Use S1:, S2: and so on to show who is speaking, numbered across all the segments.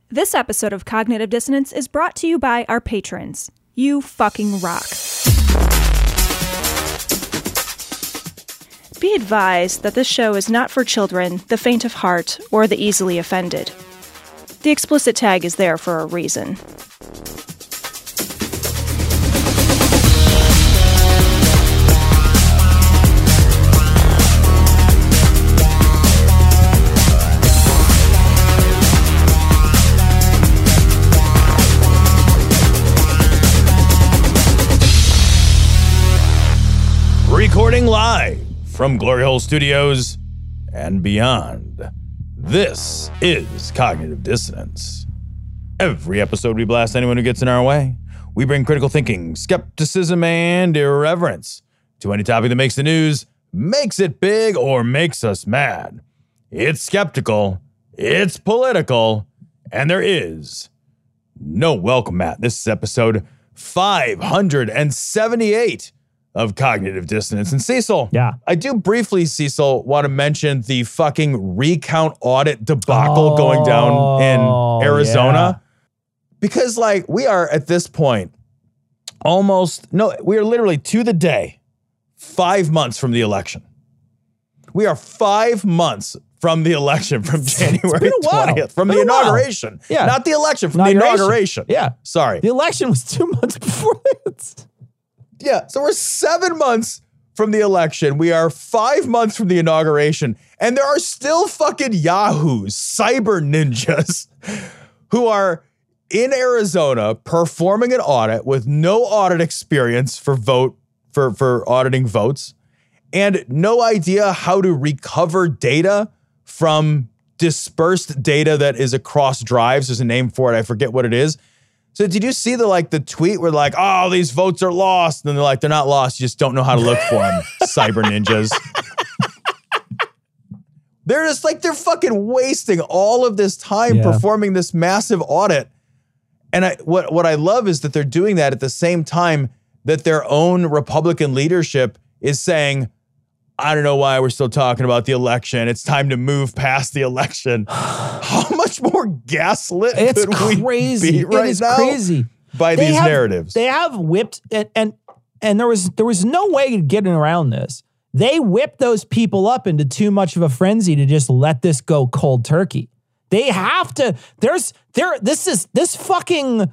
S1: This episode of Cognitive Dissonance is brought to you by our patrons. You fucking rock. Be advised that this show is not for children, the faint of heart, or the easily offended. The explicit tag is there for a reason.
S2: Recording live from Glory Hole Studios and beyond, this is Cognitive Dissonance. Every episode we blast anyone who gets in our way. We bring critical thinking, skepticism, and irreverence to any topic that makes the news, makes it big, or makes us mad. It's skeptical, it's political, and there is no welcome mat. This is episode 578 of Cognitive Dissonance. And Cecil, I do briefly, Cecil, want to mention the fucking recount audit debacle going down in Arizona. Because, like, we are at this point we are literally to the day 5 months from the election. We are 5 months from the election, from January 20th, from the inauguration.
S3: Yeah.
S2: Not the election, from the inauguration.
S3: Yeah.
S2: Sorry.
S3: The election was 2 months before this.
S2: Yeah, so we're 7 months from the election. We are 5 months from the inauguration. And there are still fucking yahoos, cyber ninjas, who are in Arizona performing an audit with no audit experience for auditing votes and no idea how to recover data from dispersed data that is across drives. There's a name for it. I forget what it is. So did you see the tweet where oh, these votes are lost? And they're like, they're not lost. You just don't know how to look for them. Cyber ninjas. They're just they're fucking wasting all of this time performing this massive audit. And what I love is that they're doing that at the same time that their own Republican leadership is saying, I don't know why we're still talking about the election. It's time to move past the election. How much more gaslit could we be right now?
S3: Crazy
S2: by these narratives?
S3: They have whipped and there was no way to get around this. They whipped those people up into too much of a frenzy to just let this go cold turkey. They have to. This fucking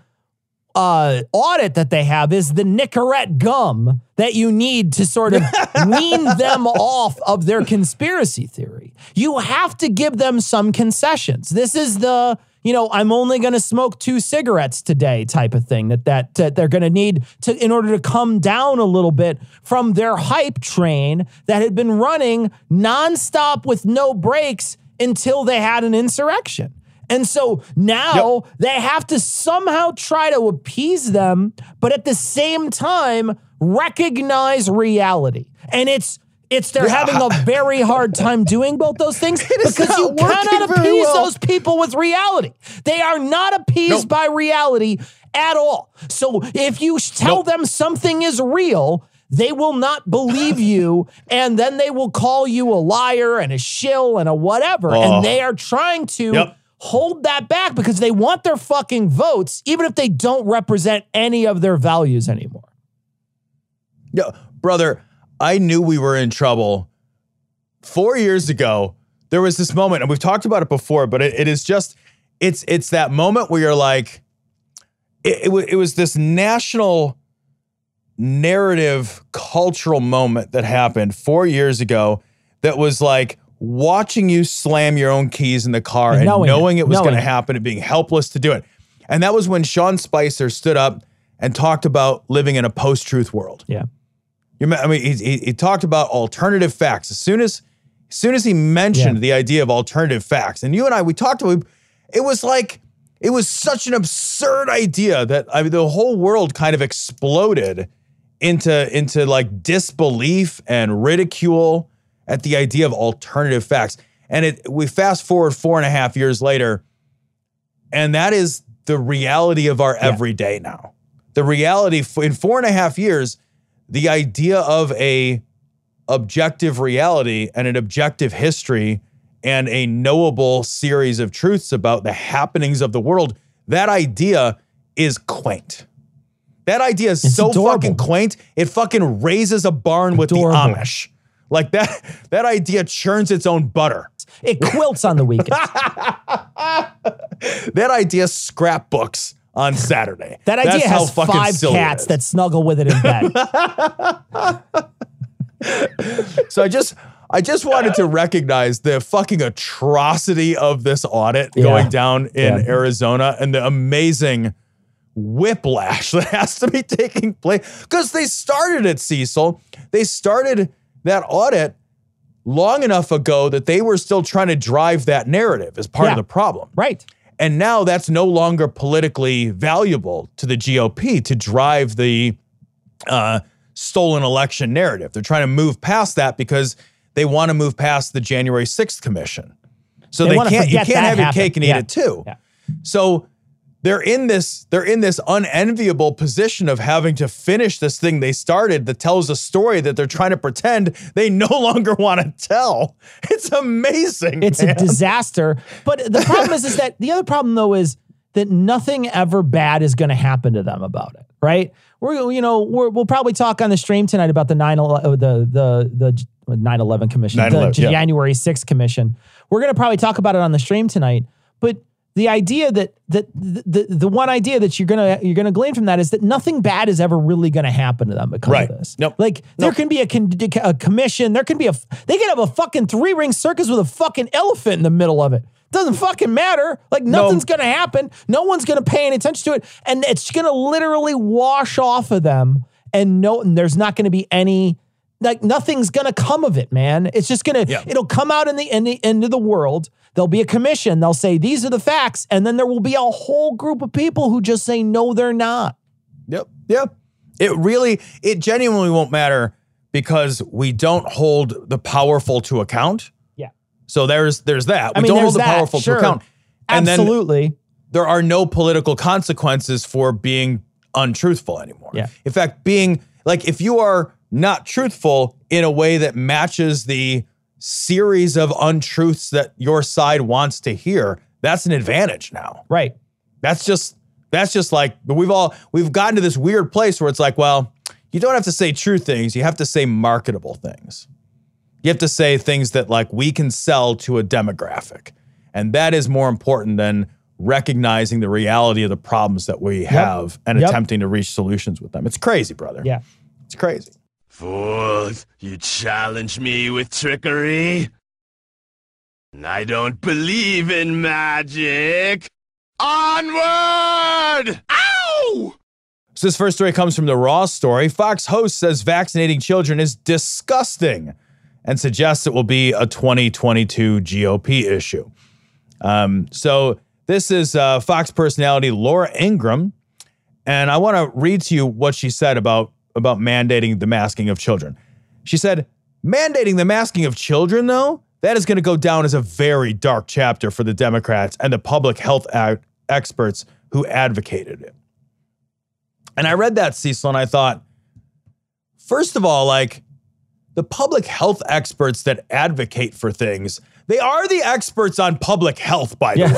S3: audit that they have is the Nicorette gum that you need to sort of wean them off of their conspiracy theory. You have to give them some concessions. This is the, I'm only going to smoke 2 cigarettes today type of thing that they're going to need to in order to come down a little bit from their hype train that had been running nonstop with no breaks until they had an insurrection. And so now they have to somehow try to appease them, but at the same time recognize reality. And they're having a very hard time doing both those things because you cannot appease those people with reality. They are not appeased by reality at all. So if you tell them something is real, they will not believe you, and then they will call you a liar and a shill and a whatever. And they are trying to hold that back because they want their fucking votes, even if they don't represent any of their values anymore.
S2: Yeah, brother, I knew we were in trouble 4 years ago. There was this moment, and we've talked about it before, but it is just, it's that moment where you're like, it was this national narrative cultural moment that happened 4 years ago that was like watching you slam your own keys in the car and knowing it was going to happen and being helpless to do it. And that was when Sean Spicer stood up and talked about living in a post-truth world.
S3: Yeah.
S2: He talked about alternative facts. As soon as he mentioned the idea of alternative facts, and you and I, we talked about it was like, it was such an absurd idea that the whole world kind of exploded into like disbelief and ridicule at the idea of alternative facts. And we fast forward 4.5 years later, and that is the reality of our everyday now. The reality in 4.5 years, the idea of a objective reality and an objective history and a knowable series of truths about the happenings of the world, that idea is quaint. That idea is so
S3: adorable.
S2: fucking quaint. It fucking raises a barn with the Amish. Like that idea churns its own butter.
S3: It quilts on the weekends.
S2: That idea scrapbooks on Saturday.
S3: That idea
S2: That's how
S3: has
S2: fucking
S3: 5
S2: silly it
S3: cats
S2: is.
S3: that snuggle with it in bed.
S2: So I just wanted to recognize the fucking atrocity of this audit going down in Arizona and the amazing whiplash that has to be taking place. Because they started it, Cecil. They started that audit long enough ago that they were still trying to drive that narrative as part of the problem.
S3: Right.
S2: And now that's no longer politically valuable to the GOP to drive the stolen election narrative. They're trying to move past that because they want to move past the January 6th commission. So you can't have your cake and eat it too.
S3: Yeah.
S2: So they're in this unenviable position of having to finish this thing they started that tells a story that they're trying to pretend they no longer want to tell. It's amazing.
S3: It's a disaster. But the problem is that the other problem though is that nothing ever bad is going to happen to them about it, right? We'll probably talk on the stream tonight about the 9/11 commission, the January 6th commission. We're going to probably talk about it on the stream tonight. But the idea that the one idea that you're gonna glean from that is that nothing bad is ever really gonna happen to them because of this.
S2: Nope.
S3: There can be a commission. They can have a fucking 3-ring circus with a fucking elephant in the middle of it. Doesn't fucking matter. Like nothing's gonna happen. No one's gonna pay any attention to it, and it's gonna literally wash off of them. And there's not gonna be any. Like nothing's gonna come of it, man. It's just gonna it'll come out in the end of the world. There'll be a commission. They'll say these are the facts, and then there will be a whole group of people who just say no, they're not.
S2: Yep. It genuinely won't matter because we don't hold the powerful to account.
S3: Yeah.
S2: So there's that. We don't hold the powerful to account. And
S3: absolutely.
S2: Then there are no political consequences for being untruthful anymore.
S3: Yeah.
S2: In fact, if you are not truthful in a way that matches the series of untruths that your side wants to hear, that's an advantage now.
S3: Right.
S2: That's just like, we've gotten to this weird place where it's like, well, you don't have to say true things. You have to say marketable things. You have to say things that like we can sell to a demographic. And that is more important than recognizing the reality of the problems that we have and attempting to reach solutions with them. It's crazy, brother.
S3: Yeah.
S2: It's crazy.
S4: Fourth, you challenge me with trickery? I don't believe in magic. Onward! Ow!
S2: So this first story comes from the Raw story. Fox host says vaccinating children is disgusting and suggests it will be a 2022 GOP issue. So this is Fox personality Laura Ingraham, and I want to read to you what she said about mandating the masking of children. She said, mandating the masking of children, though, that is going to go down as a very dark chapter for the Democrats and the public health experts who advocated it. And I read that, Cecil, and I thought, first of all, like, the public health experts that advocate for things, they are the experts on public health, by the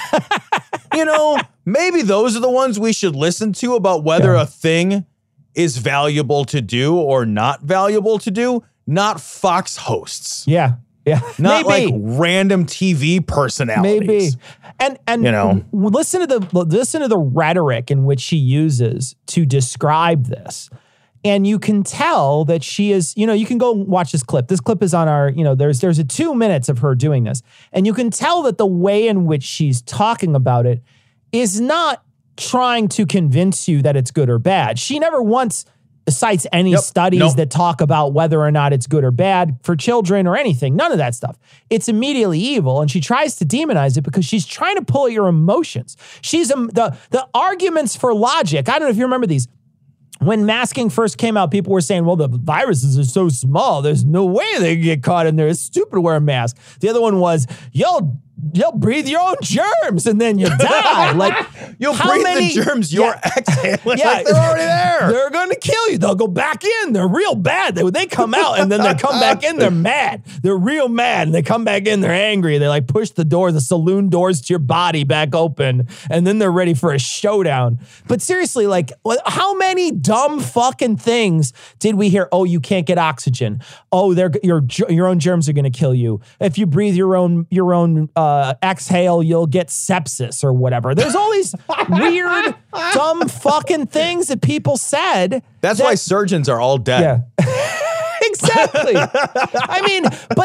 S2: way. Maybe those are the ones we should listen to about whether a thing is valuable to do or not valuable to do, not Fox hosts.
S3: Yeah.
S2: Not like random TV personalities.
S3: Maybe. And listen to the rhetoric in which she uses to describe this. And you can tell that she is, you can go watch this clip. This clip is on our, there's a 2 minutes of her doing this. And you can tell that the way in which she's talking about it is not trying to convince you that it's good or bad. She never once cites any studies that talk about whether or not it's good or bad for children or anything. None of that stuff. It's immediately evil, and she tries to demonize it because she's trying to pull at your emotions. She's the arguments for logic. I don't know if you remember these. When masking first came out, people were saying, well, the viruses are so small, there's no way they can get caught in there. It's stupid to wear a mask. The other one was, you'll breathe your own germs and then you die. Like,
S2: You'll
S3: How
S2: breathe
S3: many-
S2: the germs you're
S3: Yeah.
S2: exhaling.
S3: Yeah.
S2: Like they're already there.
S3: They're going to kill you. They'll go back in. They're real bad. They come out and then they come back in. They're mad. They're real mad. And they come back in. They're angry. They like push the saloon doors to your body back open. And then they're ready for a showdown. But seriously, like how many dumb fucking things did we hear? Oh, you can't get oxygen. Oh, your own germs are going to kill you. If you breathe your own exhale, you'll get sepsis or whatever. There's all these weird, dumb fucking things that people said.
S2: That's why surgeons are all dead.
S3: Yeah. Exactly. I mean,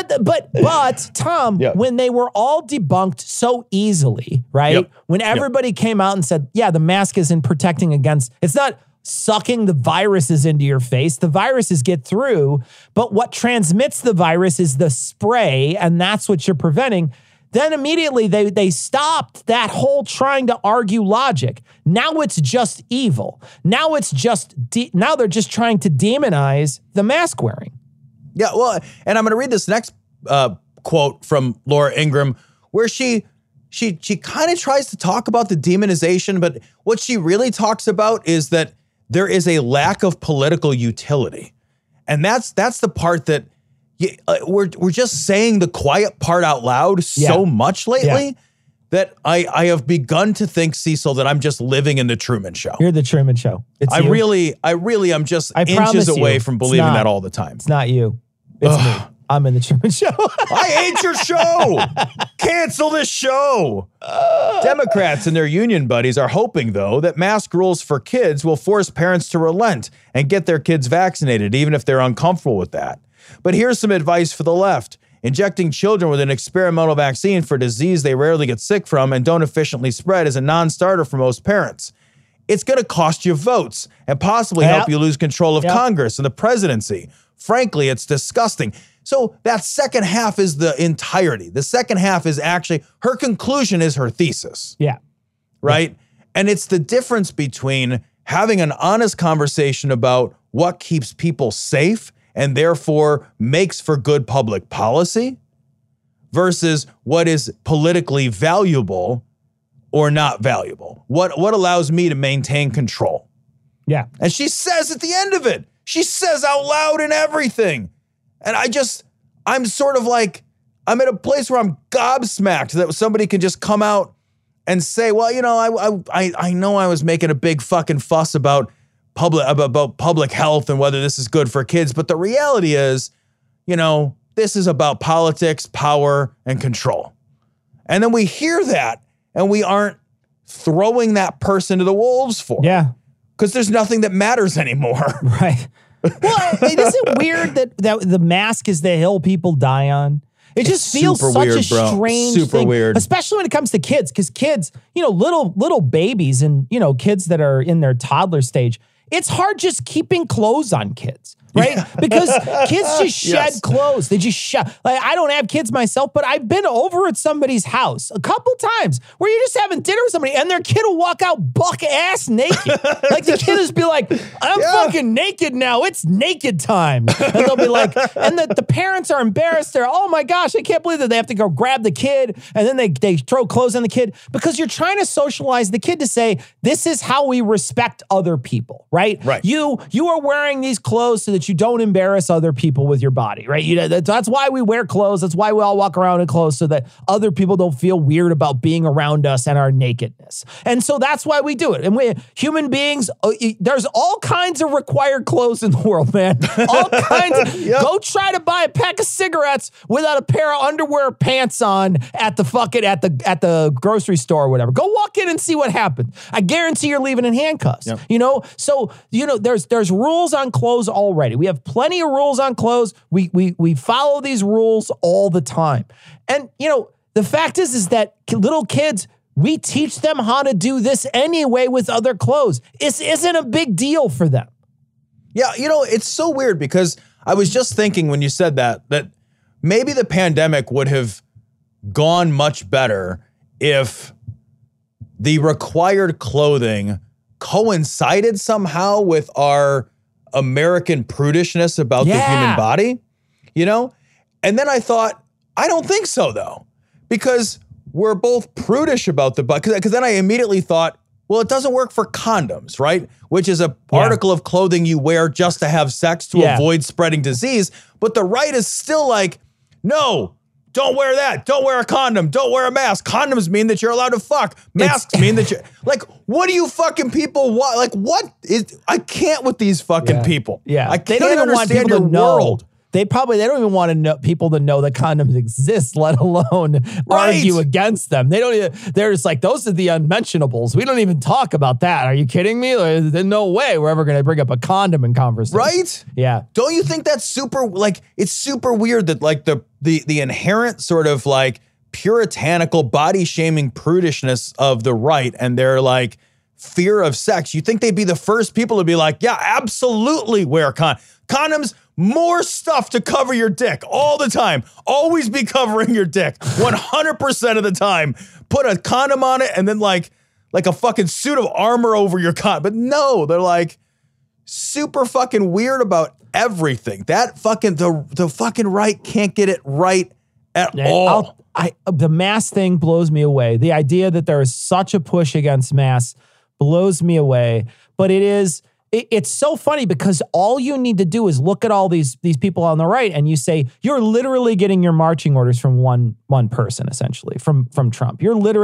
S3: but Tom,
S2: Yep.
S3: when they were all debunked so easily, right?
S2: Yep.
S3: When everybody came out and said, yeah, the mask isn't protecting against, it's not sucking the viruses into your face. The viruses get through, but what transmits the virus is the spray, and that's what you're preventing. Then immediately they stopped that whole trying to argue logic. Now it's just evil. Now it's just now they're just trying to demonize the mask wearing.
S2: Yeah, well, and I'm going to read this next quote from Laura Ingraham, where she kind of tries to talk about the demonization, but what she really talks about is that there is a lack of political utility, and that's the part that we're just saying the quiet part out loud so much lately that I have begun to think, Cecil, that I'm just living in the Truman Show.
S3: You're the Truman Show. It's
S2: I
S3: you.
S2: really am just
S3: I
S2: inches
S3: promise
S2: away
S3: you,
S2: from
S3: it's
S2: believing
S3: not.
S2: that all the time.
S3: It's not you. It's me. I'm in the Truman Show.
S2: I hate your show. Cancel this show. Democrats and their union buddies are hoping, though, that mask rules for kids will force parents to relent and get their kids vaccinated, even if they're uncomfortable with that. But here's some advice for the left. Injecting children with an experimental vaccine for a disease they rarely get sick from and don't efficiently spread is a non-starter for most parents. It's going to cost you votes and possibly help you lose control of Congress and the presidency. Frankly, it's disgusting. So that second half is the entirety. The second half is actually, her conclusion is her thesis.
S3: Yeah.
S2: Right? Yeah. And it's the difference between having an honest conversation about what keeps people safe and therefore makes for good public policy versus what is politically valuable or not valuable. What allows me to maintain control.
S3: Yeah.
S2: And she says at the end of it, she says out loud and everything. And I'm sort of like, I'm at a place where I'm gobsmacked that somebody can just come out and say, well, you know, I know I was making a big fucking fuss about public health and whether this is good for kids. But the reality is, you know, this is about politics, power, and control. And then we hear that and we aren't throwing that person to the wolves for it.
S3: Yeah.
S2: Because there's nothing that matters anymore.
S3: Right. Well, isn't it weird that the mask is the hill people die on? It just feels
S2: super
S3: such
S2: weird,
S3: a
S2: bro.
S3: strange
S2: Super
S3: thing,
S2: weird.
S3: especially when it comes to kids, because kids, you know, little babies and, you know, kids that are in their toddler stage, it's hard just keeping clothes on kids. Right? Yeah. Because kids just shed clothes. They just shed. Like, I don't have kids myself, but I've been over at somebody's house a couple times where you're just having dinner with somebody and their kid will walk out buck ass naked. Like the kid will just be like, I'm fucking naked now. It's naked time. And they'll be like, and the parents are embarrassed. They're, oh my gosh, I can't believe that they have to go grab the kid. And then they throw clothes on the kid because you're trying to socialize the kid to say, this is how we respect other people, right?
S2: Right.
S3: You are wearing these clothes so that you don't embarrass other people with your body, right? You know, that's why we wear clothes. That's why we all walk around in clothes so that other people don't feel weird about being around us and our nakedness. And so that's why we do it. And we human beings, there's all kinds of required clothes in the world, man. All kinds. Go try to buy a pack of cigarettes without a pair of underwear pants on at the grocery store or whatever. Go walk in and see what happens. I guarantee you're leaving in handcuffs. Yep. You know, so you know there's rules on clothes already. We have plenty of rules on clothes. We follow these rules all the time. And, you know, the fact is that little kids, we teach them how to do this anyway with other clothes. It isn't a big deal for them.
S2: Yeah, you know, it's so weird because I was just thinking when you said that maybe the pandemic would have gone much better if the required clothing coincided somehow with our American prudishness about the human body, you know? And then I thought, I don't think so though, because we're both prudish about the body. Because then I immediately thought, Well, it doesn't work for condoms, right? Which is a article of clothing you wear just to have sex to avoid spreading disease. But the right is still like, no, don't wear that. Don't wear a condom. Don't wear a mask. Condoms mean that you're allowed to fuck. Masks mean that you're like, what do you fucking people want? Like, what is, I can't with these fucking people.
S3: Yeah.
S2: I can't
S3: They don't even want
S2: understand
S3: people
S2: your
S3: to know.
S2: world.
S3: They don't even want to know people to know that condoms exist, let alone argue against them. They don't even, they're just like, those are the unmentionables. We don't even talk about that. Are you kidding me? There's no way we're ever going to bring up a condom in conversation.
S2: Right?
S3: Yeah.
S2: Don't you think that's super, like, it's super weird that like the inherent sort of like puritanical body shaming prudishness of the right and their like fear of sex. You think they'd be the first people to be like, yeah, absolutely wear condoms. More stuff to cover your dick all the time. Always be covering your dick 100% of the time. Put a condom on it and then like a fucking suit of armor over your condom. But no, they're like super fucking weird about everything. That fucking, the fucking right can't get it right at all.
S3: The mask thing blows me away. The idea that there is such a push against masks blows me away. But it's so funny because all you need to do is look at all these people on the right and you say, you're literally getting your marching orders from one person, essentially, from Trump.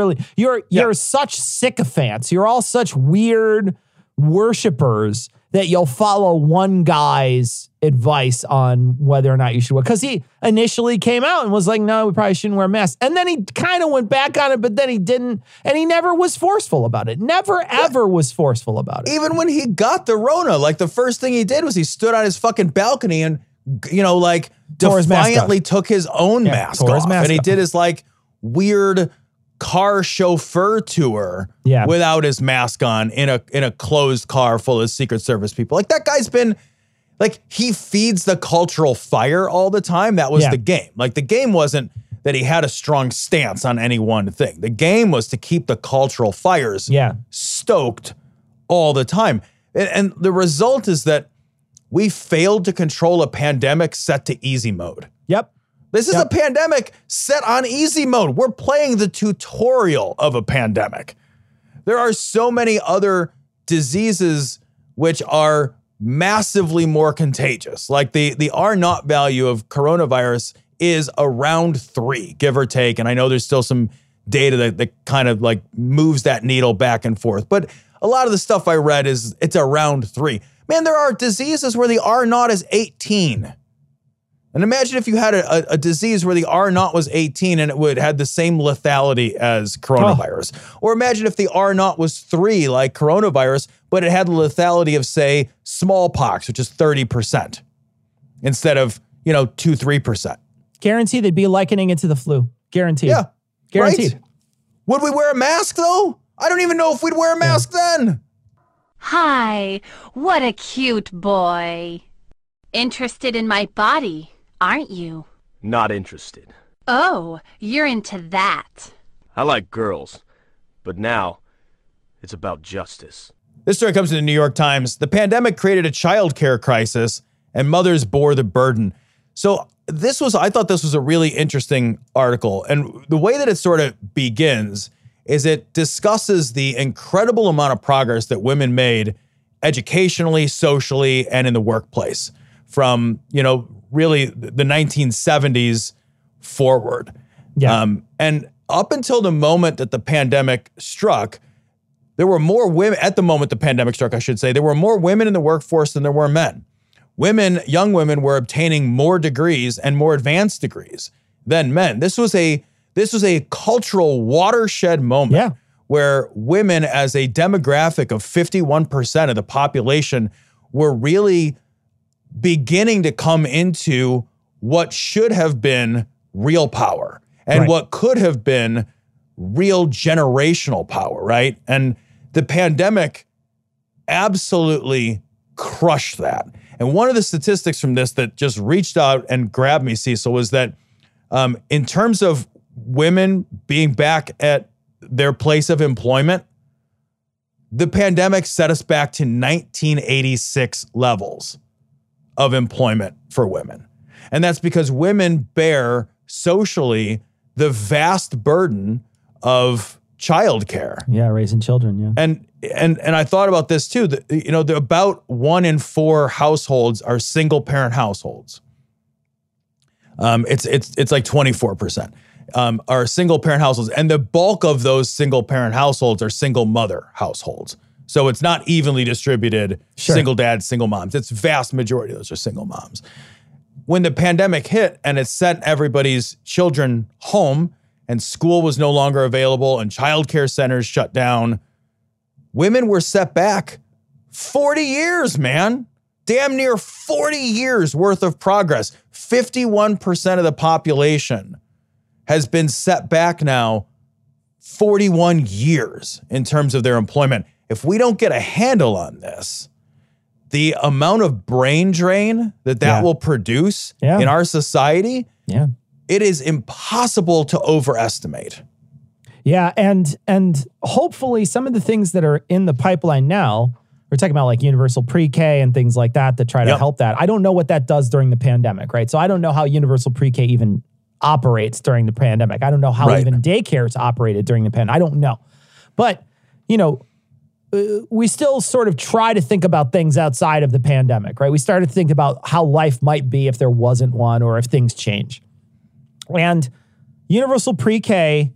S3: You're such sycophants. You're all such weird worshipers that you'll follow one guy's advice on whether or not you should wear. Because he initially came out and was like, no, we probably shouldn't wear masks. And then he kind of went back on it, but then he didn't. And he never was forceful about it. Never, ever was forceful about it.
S2: Even when he got the Rona, like the first thing he did was he stood on his fucking balcony and, you know, like defiantly took his own mask off. And he did his like weird car chauffeur tour without his mask on in a closed car full of Secret Service people. Like that guy's been like, he feeds the cultural fire all the time. That was the game. Like the game wasn't that he had a strong stance on any one thing. The game was to keep the cultural fires stoked all the time. And the result is that we failed to control a pandemic set to easy mode.
S3: Yep.
S2: This is a pandemic set on easy mode. We're playing the tutorial of a pandemic. There are so many other diseases which are massively more contagious. Like the R0 value of coronavirus is around 3, give or take. And I know there's still some data that kind of like moves that needle back and forth. But a lot of the stuff I read it's around 3. Man, there are diseases where the R0 is 18. And imagine if you had a disease where the R0 was 18 and it had the same lethality as coronavirus. Or imagine if the R0 was 3 like coronavirus, but it had the lethality of, say, smallpox, which is 30% instead of, 2-3%.
S3: Guaranteed they'd be likening it to the flu. Guaranteed.
S2: Yeah.
S3: Guaranteed.
S2: Right? Would we wear a mask, though? I don't even know if we'd wear a mask then.
S5: Hi, what a cute boy. Interested in my body, aren't you?
S4: Not interested.
S5: Oh, you're into that.
S4: I like girls, but now it's about justice.
S2: This story comes in the New York Times. The pandemic created a childcare crisis, and mothers bore the burden. So I thought this was a really interesting article. And the way that it sort of begins is it discusses the incredible amount of progress that women made educationally, socially, and in the workplace from, really the 1970s forward.
S3: Yeah.
S2: And up until the moment that the pandemic struck, there were more women, at the moment the pandemic struck, I should say, there were more women in the workforce than there were men. Young women were obtaining more degrees and more advanced degrees than men. This was a cultural watershed moment where women, as a demographic of 51% of the population, were really beginning to come into what should have been real power and what could have been real generational power, right? And the pandemic absolutely crushed that. And one of the statistics from this that just reached out and grabbed me, Cecil, was that in terms of women being back at their place of employment, the pandemic set us back to 1986 levels of employment for women. And that's because women bear socially the vast burden of childcare.
S3: Yeah, raising children, yeah.
S2: And I thought about this too. About 1 in 4 households are single parent households. It's like 24% are single parent households, and the bulk of those single parent households are single mother households. So it's not evenly distributed.
S3: Sure.
S2: Single dads, single moms. It's vast majority of those are single moms. When the pandemic hit and it sent everybody's children home, and school was no longer available, and childcare centers shut down, women were set back 40 years, man. Damn near 40 years worth of progress. 51% of the population has been set back now 41 years in terms of their employment. If we don't get a handle on this, the amount of brain drain that will produce in our society, it is impossible to overestimate.
S3: Yeah, and hopefully some of the things that are in the pipeline now, we're talking about like universal pre-K and things like that try to help that. I don't know what that does during the pandemic, right? So I don't know how universal pre-K even operates during the pandemic. I don't know how even daycares operated during the pandemic. I don't know. But, we still sort of try to think about things outside of the pandemic, right? We started to think about how life might be if there wasn't one or if things change. And universal pre-K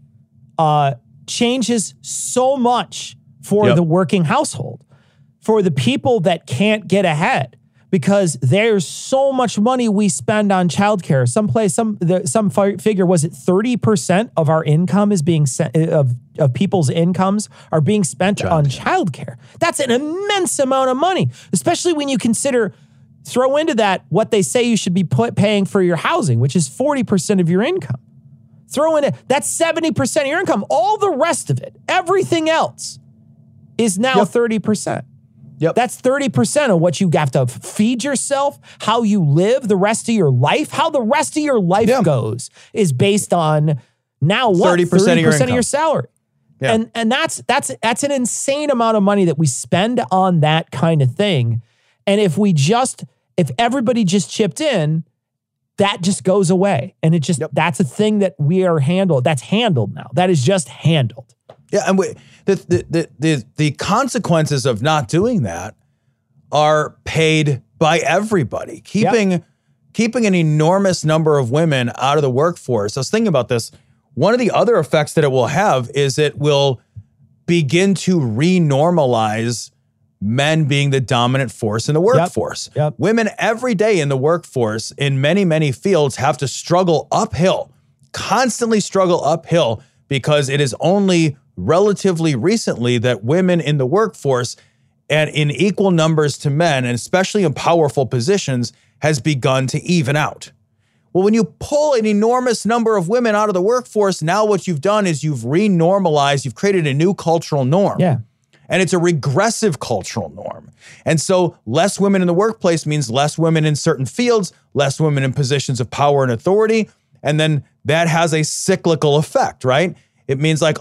S3: changes so much for the working household, for the people that can't get ahead, because there's so much money we spend on childcare. Some figure was it 30% of our income is being of people's incomes are being spent on childcare. That's an immense amount of money, especially when you throw into that what they say you should be paying for your housing, which is 40% of your income. Throw in that's 70% of your income. All the rest of it, everything else, is now 30%.
S2: Yep.
S3: That's 30% of what you have to feed yourself, how you live the rest of your life. How the rest of your life goes is based on now what?
S2: 30%
S3: of your salary. Yeah. And that's an insane amount of money that we spend on that kind of thing. And if everybody just chipped in, that just goes away. And it just, that's a thing that we are that's handled now. That is just handled.
S2: Yeah, and the consequences of not doing that are paid by everybody. Keeping an enormous number of women out of the workforce. I was thinking about this. One of the other effects that it will have is it will begin to renormalize men being the dominant force in the workforce.
S3: Yep.
S2: Women every day in the workforce in many, many fields have to struggle uphill, constantly struggle uphill, because it is only relatively recently that women in the workforce and in equal numbers to men, and especially in powerful positions, has begun to even out. Well, when you pull an enormous number of women out of the workforce, now what you've done is you've renormalized, you've created a new cultural norm.
S3: Yeah.
S2: And it's a regressive cultural norm. And so less women in the workplace means less women in certain fields, less women in positions of power and authority. And then that has a cyclical effect, right? It means like,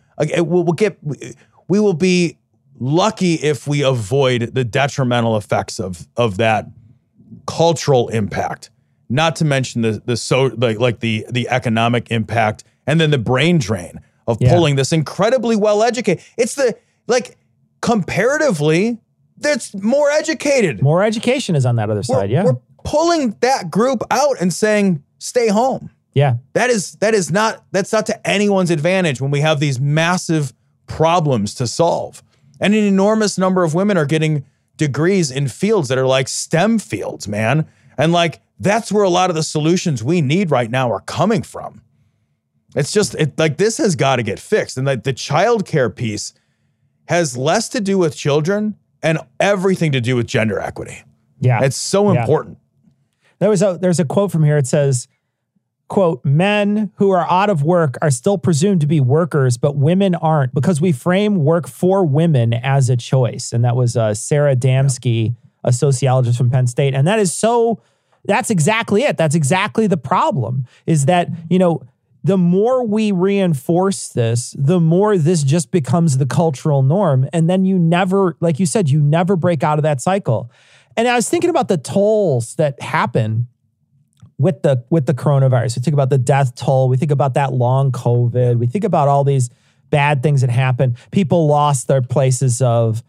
S2: we will be lucky if we avoid the detrimental effects of that cultural impact. Not to mention the economic impact, and then the brain drain of pulling this incredibly well-educated. It's comparatively, that's more educated.
S3: More education is on that other side,
S2: We're pulling that group out and saying, stay home.
S3: Yeah.
S2: That's not to anyone's advantage when we have these massive problems to solve. And an enormous number of women are getting degrees in fields that are like STEM fields, man. And that's where a lot of the solutions we need right now are coming from. It's just this has got to get fixed. And the childcare piece has less to do with children and everything to do with gender equity.
S3: Yeah.
S2: It's so important.
S3: There's a quote from here. It says, quote, "Men who are out of work are still presumed to be workers, but women aren't, because we frame work for women as a choice." And that was Sarah Damsky, a sociologist from Penn State. And that's exactly it. That's exactly the problem, is that, the more we reinforce this, the more this just becomes the cultural norm. And then you never, like you said, you never break out of that cycle. And I was thinking about the tolls that happen with the coronavirus. We think about the death toll. We think about that long COVID. We think about all these bad things that happened. People lost their places of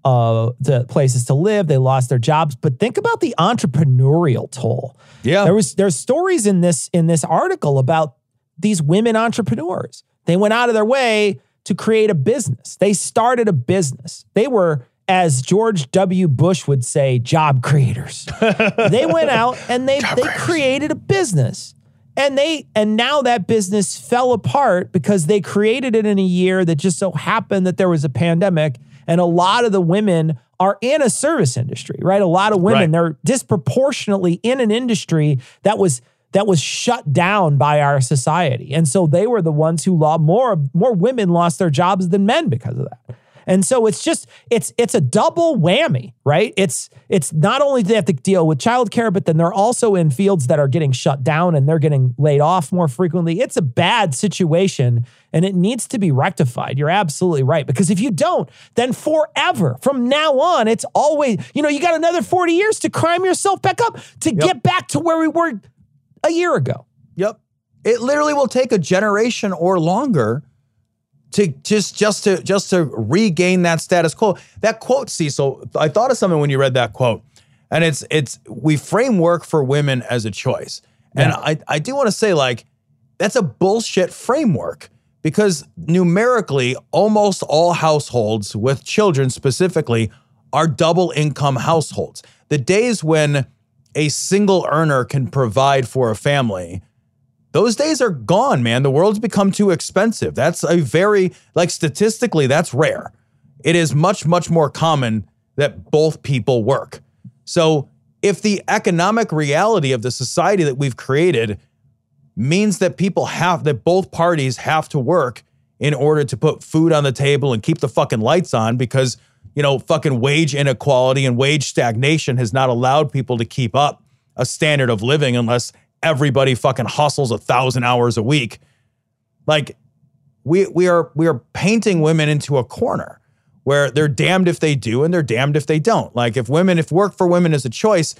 S3: the places to live. They lost their jobs. But think about the entrepreneurial toll.
S2: Yeah.
S3: There's stories in this article about these women entrepreneurs. They went out of their way to create a business. They started a business. They were, as George W. Bush would say, job creators. They went out and they created a business. And now that business fell apart because they created it in a year that just so happened that there was a pandemic. And a lot of the women are in a service industry, right? A lot of women, they're disproportionately in an industry that was shut down by our society. And so they were the ones who lost more women lost their jobs than men because of that. And so it's a double whammy, right? It's not only do they have to deal with childcare, but then they're also in fields that are getting shut down and they're getting laid off more frequently. It's a bad situation and it needs to be rectified. You're absolutely right. Because if you don't, then forever, from now on, it's always, you got another 40 years to climb yourself back up to get back to where we were a year ago.
S2: Yep. It literally will take a generation or longer to just to regain that status quo. That quote, Cecil, I thought of something when you read that quote. And it's we frame work for women as a choice. And I do want to say, like, that's a bullshit framework because numerically, almost all households with children specifically are double income households. The days when a single earner can provide for a family, those days are gone, man. The world's become too expensive. That's statistically, that's rare. It is much, much more common that both people work. So if the economic reality of the society that we've created means that both parties have to work in order to put food on the table and keep the fucking lights on because, fucking wage inequality and wage stagnation has not allowed people to keep up a standard of living unless everybody fucking hustles 1,000 hours a week. Like we are painting women into a corner where they're damned if they do and they're damned if they don't. Like if work for women is a choice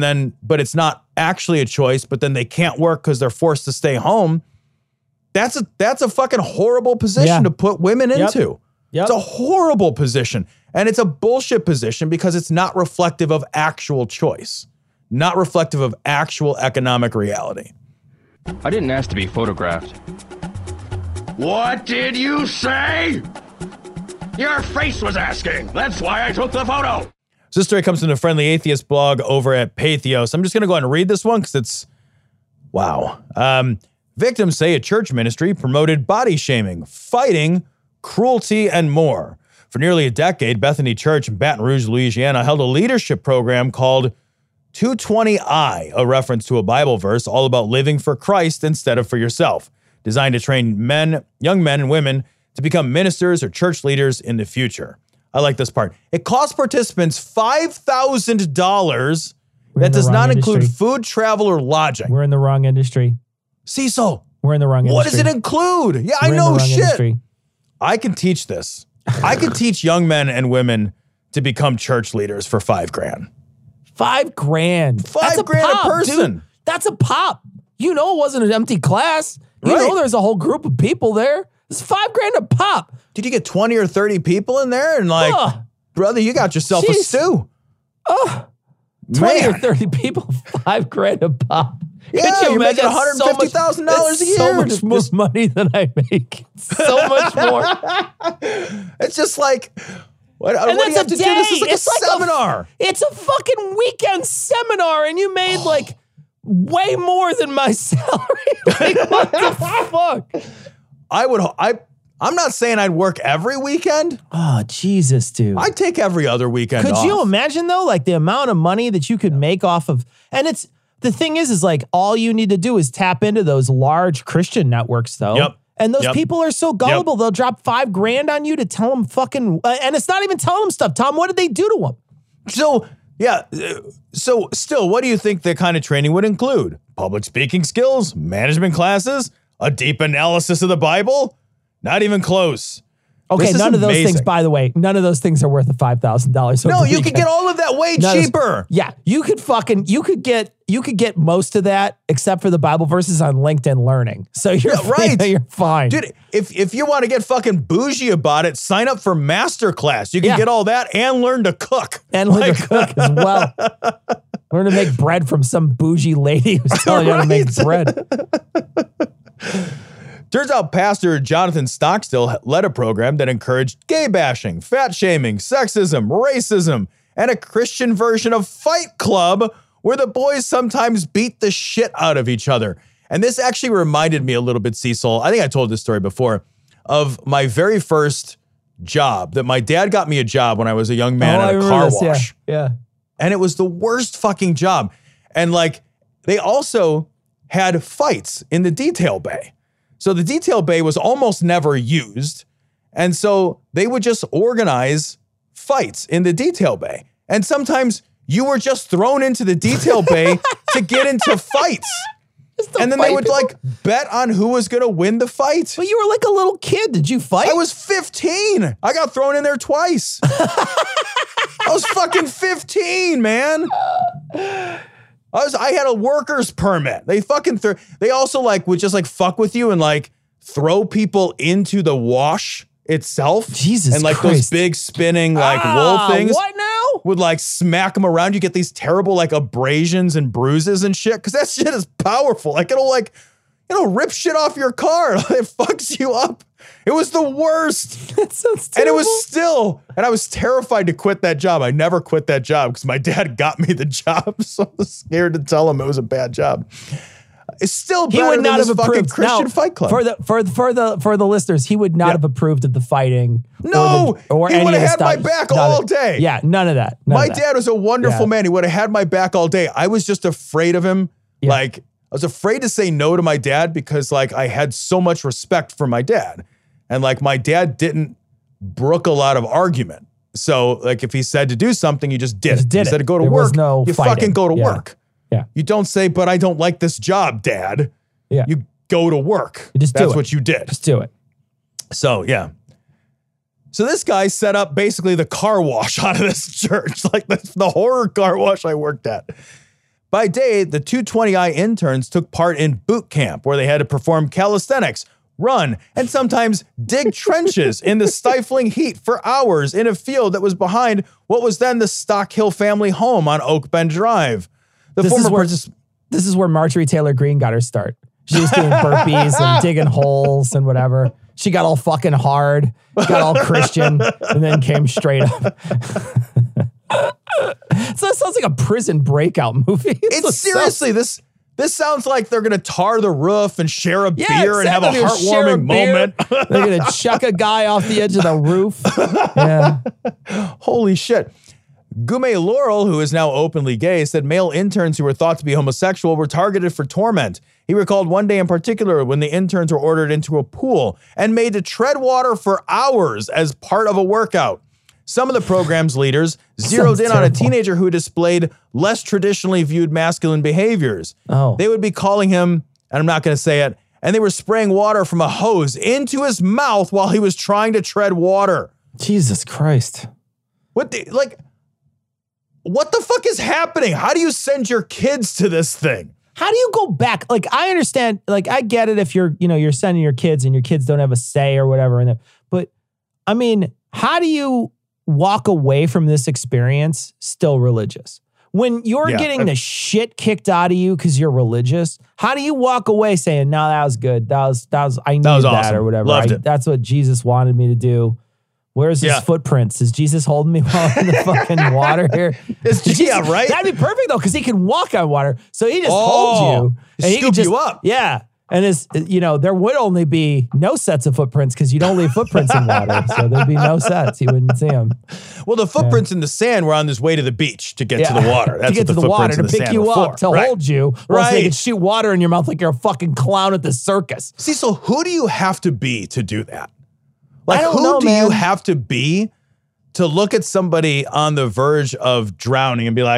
S2: but it's not actually a choice, but then they can't work because they're forced to stay home. That's a fucking horrible position to put women into. Yep. It's a horrible position. And it's a bullshit position because it's not reflective of actual choice. Not reflective of actual economic reality.
S6: I didn't ask to be photographed.
S7: What did you say? Your face was asking. That's why I took the photo.
S2: So this story comes from the Friendly Atheist blog over at Patheos. I'm just going to go ahead and read this one because it's, wow. Victims say a church ministry promoted body shaming, fighting, cruelty, and more. For nearly a decade, Bethany Church in Baton Rouge, Louisiana, held a leadership program called 220I, a reference to a Bible verse all about living for Christ instead of for yourself, designed to train young men and women to become ministers or church leaders in the future. I like this part. It cost participants $5,000. That does not include food, travel, or lodging.
S3: We're in the wrong industry.
S2: Cecil.
S3: We're in the wrong industry.
S2: What does it include? Yeah, I know shit. Industry. I can teach this. I can teach young men and women to become church leaders for $5,000.
S3: $5,000.
S2: $5,000 a person.
S3: Dude. That's a pop. It wasn't an empty class. There's a whole group of people there. It's $5,000 a pop.
S2: Did you get 20 or 30 people in there? And brother, you got yourself a stew.
S3: 20 or 30 people, $5,000 a pop.
S2: Yeah, you're making $150,000 a year.
S3: So much more money than I make. So much more.
S2: It's just like, what do you have to do? This is like a seminar.
S3: It's a fucking weekend seminar, and you made way more than my salary. What the fuck?
S2: I'm not saying I'd work every weekend.
S3: Oh, Jesus, dude.
S2: I'd take every other weekend off.
S3: Could you imagine, though, the amount of money that you could make off of, and the thing is all you need to do is tap into those large Christian networks, though.
S2: Yep.
S3: And those people are so gullible, they'll drop $5,000 on you to tell them fucking, and it's not even telling them stuff. Tom, what did they do to them?
S2: So still, what do you think the kind of training would include? Public speaking skills, management classes, a deep analysis of the Bible? Not even close.
S3: Okay,
S2: This is
S3: none of those things,
S2: amazing.
S3: by the way, none of those things are worth the $5,000.
S2: No, you could get all of that way cheaper.
S3: Yeah, you could get most of that except for the Bible verses on LinkedIn Learning. So you're
S2: right.
S3: You're fine.
S2: Dude, if you want to get fucking bougie about it, sign up for Masterclass. You can get all that and learn to cook.
S3: And learn to cook as well. Learn to make bread from some bougie lady who's telling you how to make bread.
S2: Turns out Pastor Jonathan Stockstill led a program that encouraged gay bashing, fat shaming, sexism, racism, and a Christian version of Fight Club where the boys sometimes beat the shit out of each other. And this actually reminded me a little bit, Cecil, I think I told this story before, of my very first job, that my dad got me a job when I was a young man at a car wash.
S3: Yeah.
S2: And it was the worst fucking job. And like, they also had fights in the detail bay. So the detail bay was almost never used. And so they would just organize fights in the detail bay. And sometimes you were just thrown into the detail bay to get into fights. And then they would like bet on who was going to win the fight.
S3: But you were like a little kid. Did you fight?
S2: I was 15. I got thrown in there twice. I was fucking 15, man. I had a worker's permit. They fucking they also like would just like fuck with you and like throw people into the wash itself.
S3: Jesus
S2: And like
S3: Christ.
S2: those big spinning like wool things.
S3: What now?
S2: Would like smack them around. You get these terrible like abrasions and bruises and shit. Cause that shit is powerful. Like it'll rip shit off your car. It fucks you up. It was the worst.
S3: That sounds
S2: And it
S3: terrible.
S2: was still, and I was terrified to quit that job. I never quit that job because my dad got me the job. So I was scared to tell him it was a bad job. It's still
S3: He
S2: better
S3: would
S2: than
S3: not
S2: this
S3: have
S2: fucking
S3: approved.
S2: Christian
S3: Now,
S2: Fight Club.
S3: For the listeners, he would not have approved of the fighting.
S2: No,
S3: or
S2: he
S3: any
S2: would
S3: of
S2: have
S3: the
S2: had
S3: stuff.
S2: my back
S3: None
S2: all
S3: of-
S2: day.
S3: Yeah, none of that. None
S2: My
S3: of that.
S2: dad was a wonderful
S3: Yeah.
S2: man. He would have had my back all day. I was just afraid of him.
S3: Yeah.
S2: Like, I was afraid to say no to my dad because like I had so much respect for my dad. And like my dad didn't brook a lot of argument. So like if he said to do something, you just did it. He said to go to
S3: There was
S2: work,
S3: no
S2: you
S3: fighting.
S2: fucking go to
S3: Yeah.
S2: work.
S3: Yeah.
S2: You don't say, but I don't like this job, Dad.
S3: Yeah.
S2: You go to work.
S3: You just do
S2: That's
S3: it.
S2: what you did.
S3: Just do it.
S2: So, yeah. So this guy set up basically the car wash out of this church, like the horror car wash I worked at. By day, the 220i interns took part in boot camp where they had to perform calisthenics, run, and sometimes dig trenches in the stifling heat for hours in a field that was behind what was then the Stockhill family home on Oak Bend Drive. The
S3: This
S2: former
S3: is where Marjorie Taylor Greene got her start. She was doing burpees and digging holes and whatever. She got all fucking hard, got all Christian, and then came straight up. So that sounds like a prison breakout movie.
S2: It's seriously, this sounds like they're gonna tar the roof and share a beer and have a
S3: exactly. They're gonna share a
S2: heartwarming
S3: beer.
S2: moment.
S3: They're gonna chuck a guy off the edge of the roof. Yeah.
S2: Holy shit. Gume Laurel, who is now openly gay, said male interns who were thought to be homosexual were targeted for torment. He recalled one day in particular when the interns were ordered into a pool and made to tread water for hours as part of a workout. Some of the program's leaders zeroed in on a teenager who displayed less traditionally viewed masculine behaviors.
S3: Oh.
S2: They would be calling him, and I'm not going to say it, and they were spraying water from a hose into his mouth while he was trying to tread water.
S3: Jesus Christ.
S2: What the fuck is happening? How do you send your kids to this thing?
S3: How do you go back? Like, I understand, like, I get it if you're sending your kids and your kids don't have a say or whatever in there. But I mean, how do you walk away from this experience still religious? When you're getting the shit kicked out of you because you're religious, how do you walk away saying, no, that was good. That was I needed that
S2: awesome.
S3: or whatever.
S2: Loved it.
S3: That's what Jesus wanted me to do. Where's his footprints? Is Jesus holding me while I'm in the fucking water here?
S2: Yeah, right?
S3: That'd be perfect though, because he can walk on water. So he just holds you. And he
S2: scoop
S3: can
S2: you up.
S3: Yeah. And there would only be no sets of footprints because you don't leave footprints in water. So there'd be no sets. You wouldn't see them.
S2: Well, the footprints in the sand were on this way to the beach to get to the water. That's
S3: to get
S2: what
S3: to the water,
S2: footprints
S3: to
S2: in the
S3: pick
S2: sand
S3: you
S2: were
S3: up,
S2: for.
S3: to
S2: Right.
S3: hold you, or else they
S2: Right.
S3: could shoot water in your mouth like you're a fucking clown at the circus.
S2: Cecil, who do you have to be to do that? Like,
S3: I don't
S2: who
S3: know,
S2: do you
S3: man.
S2: have to be to look at somebody on the verge of drowning and be like,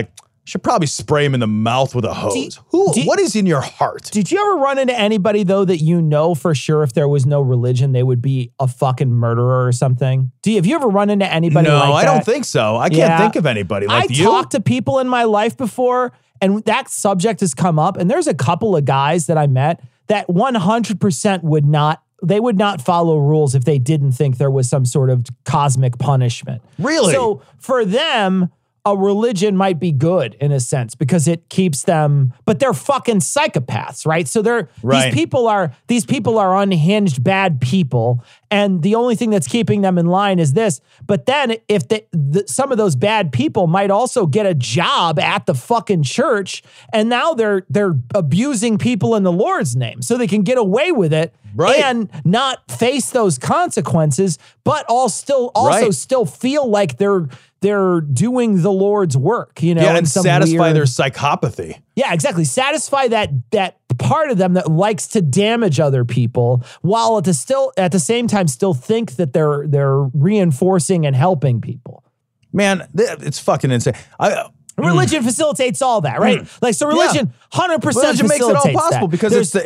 S2: Should probably spray him in the mouth with a hose. What is in your heart?
S3: Did you ever run into anybody, though, that you know for sure if there was no religion, they would be a fucking murderer or something? Have you ever run into anybody like that?
S2: No, I don't think so. I can't think of anybody like you.
S3: I talked to people in my life before, and that subject has come up, and there's a couple of guys that I met that 100% would not follow rules if they didn't think there was some sort of cosmic punishment.
S2: Really?
S3: So for them, a religion might be good in a sense because it keeps them, but they're fucking psychopaths, right? So these people are unhinged, bad people, and the only thing that's keeping them in line is this. But then if some of those bad people might also get a job at the fucking church, and now they're abusing people in the Lord's name, so they can get away with it. Right. And not face those consequences, but still feel like they're doing the Lord's work,
S2: and satisfy their psychopathy.
S3: Yeah, exactly. Satisfy that part of them that likes to damage other people, while at the same time still think that they're reinforcing and helping people.
S2: Man, it's fucking insane.
S3: Religion facilitates all that, right? Religion 100%
S2: religion makes it all possible
S3: that.
S2: because
S3: There's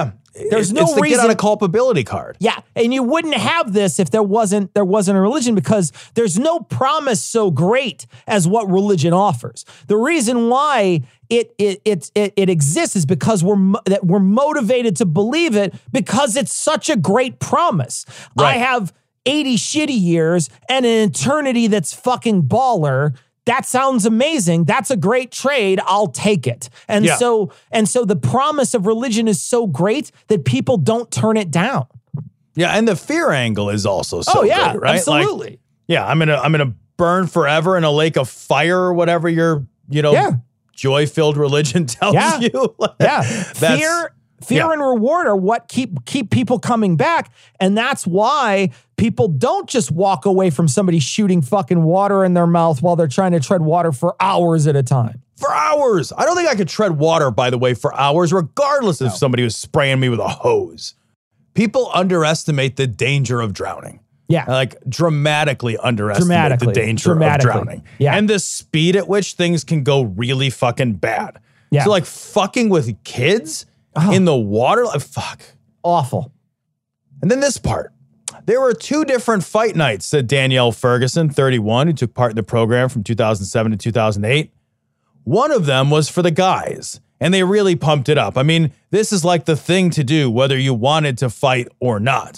S3: no
S2: it's the
S3: reason
S2: get out of culpability card.
S3: Yeah, and you wouldn't have this if there wasn't a religion, because there's no promise so great as what religion offers. The reason why it exists is because we're motivated to believe it because it's such a great promise. Right. I have 80 shitty years and an eternity that's fucking baller. That sounds amazing. That's a great trade. I'll take it. And so the promise of religion is so great that people don't turn it down.
S2: Yeah, and the fear angle is also so good, right?
S3: Absolutely.
S2: I'm gonna burn forever in a lake of fire or whatever your joy-filled religion tells you. Fear and reward are what keep people coming back. And that's why people don't just walk away from somebody shooting fucking water in their mouth while they're trying to tread water for hours at a time. For hours. I don't think I could tread water, by the way, for hours, regardless if somebody was spraying me with a hose. People underestimate the danger of drowning.
S3: Yeah.
S2: Dramatically underestimate the danger of drowning.
S3: Yeah.
S2: And the speed at which things can go really fucking bad.
S3: Yeah.
S2: So fucking with kids in the water, fuck.
S3: Awful.
S2: And then this part. There were 2 different fight nights, said Danielle Ferguson, 31, who took part in the program from 2007 to 2008. One of them was for the guys, and they really pumped it up. I mean, this is the thing to do, whether you wanted to fight or not.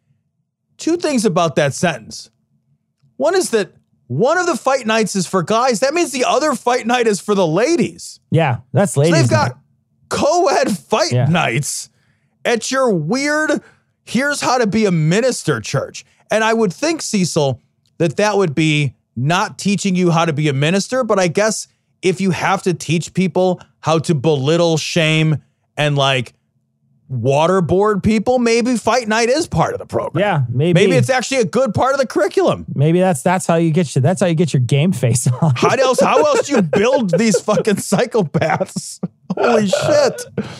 S2: 2 things about that sentence. One is that one of the fight nights is for guys. That means the other fight night is for the ladies.
S3: Yeah, that's ladies.
S2: So they've got co-ed fight nights at your weird, here's how to be a minister church. And I would think, Cecil, that would be not teaching you how to be a minister, but I guess if you have to teach people how to belittle, shame, and waterboard people, maybe fight night is part of the program.
S3: Yeah, maybe
S2: it's actually a good part of the curriculum.
S3: Maybe that's how you get your game face on.
S2: How else do you build these fucking psychopaths? Holy shit.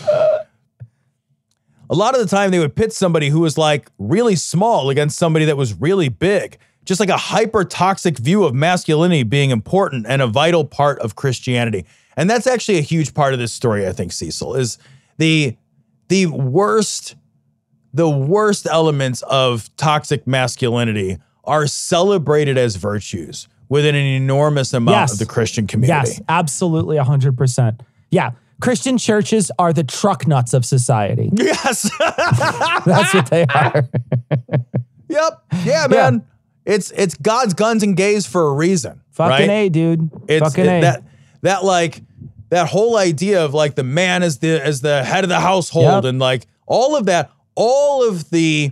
S2: A lot of the time they would pit somebody who was really small against somebody that was really big. Just a hyper toxic view of masculinity being important and a vital part of Christianity. And that's actually a huge part of this story, I think, Cecil, is the worst elements of toxic masculinity are celebrated as virtues within an enormous amount of the Christian community.
S3: Yes, absolutely, 100%. Yeah. Christian churches are the truck nuts of society.
S2: Yes.
S3: That's what they are.
S2: Yep. Yeah, man. Yeah. It's God's guns and gays for a reason.
S3: Fucking
S2: right?
S3: A, dude. Fucking A.
S2: That whole idea of the man as the head of the household and all of that, all of the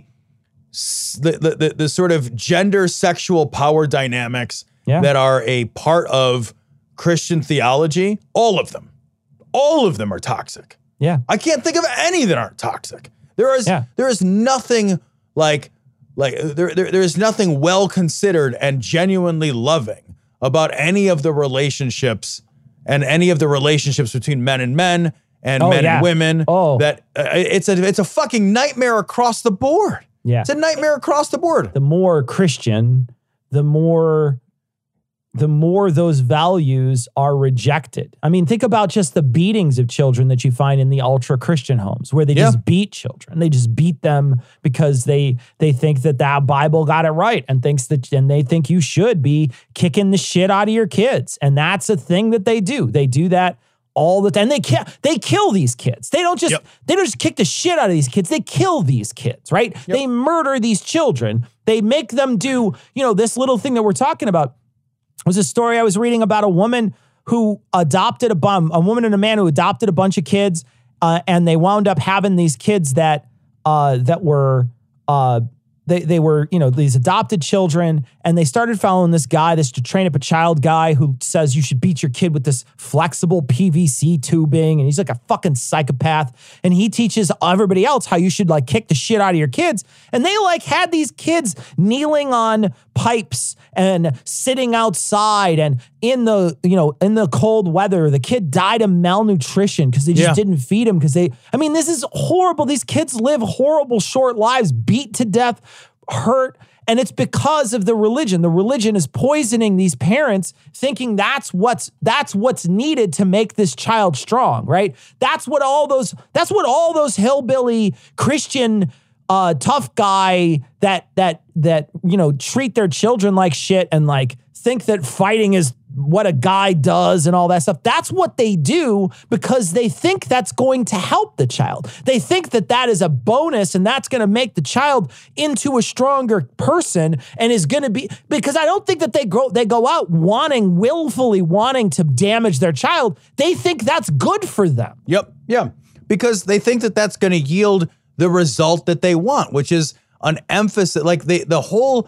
S2: sort of gender sexual power dynamics that are a part of Christian theology, all of them are toxic.
S3: Yeah.
S2: I can't think of any that aren't toxic. There is nothing there is nothing well considered and genuinely loving about any of the relationships and any of the relationships between men and men and men and women. That it's a fucking nightmare across the board.
S3: Yeah.
S2: It's a nightmare across the board.
S3: The more Christian, the more the more those values are rejected. I mean, think about just the beatings of children that you find in the ultra Christian homes where they just beat children. They just beat them because they think that Bible got it right and they think you should be kicking the shit out of your kids. And that's a thing that they do. They do that all the time. They kill these kids. They don't just kick the shit out of these kids. They kill these kids, right? Yep. They murder these children. They make them do, this little thing that we're talking about. Was a story I was reading about a woman who adopted a woman and a man who adopted a bunch of kids, and they wound up having these kids that were these adopted children, and they started following this guy, this to train up a child guy who says you should beat your kid with this flexible PVC tubing. And he's like a fucking psychopath. And he teaches everybody else how you should like kick the shit out of your kids. And they like had these kids kneeling on pipes and sitting outside and in the cold weather. The kid died of malnutrition because they just didn't feed him this is horrible. These kids live horrible short lives, beat to death, hurt, and it's because of the religion. The religion is poisoning these parents, thinking that's what's needed to make this child strong, right? That's what all those hillbilly Christian tough guy that treat their children like shit and like think that fighting is what a guy does and all that stuff. That's what they do because they think that's going to help the child. They think that is a bonus and that's going to make the child into a stronger person and is going to be, because I don't think that they go out willfully wanting to damage their child. They think that's good for them.
S2: Yep. Yeah. Because they think that that's going to yield the result that they want, which is an emphasis, like the whole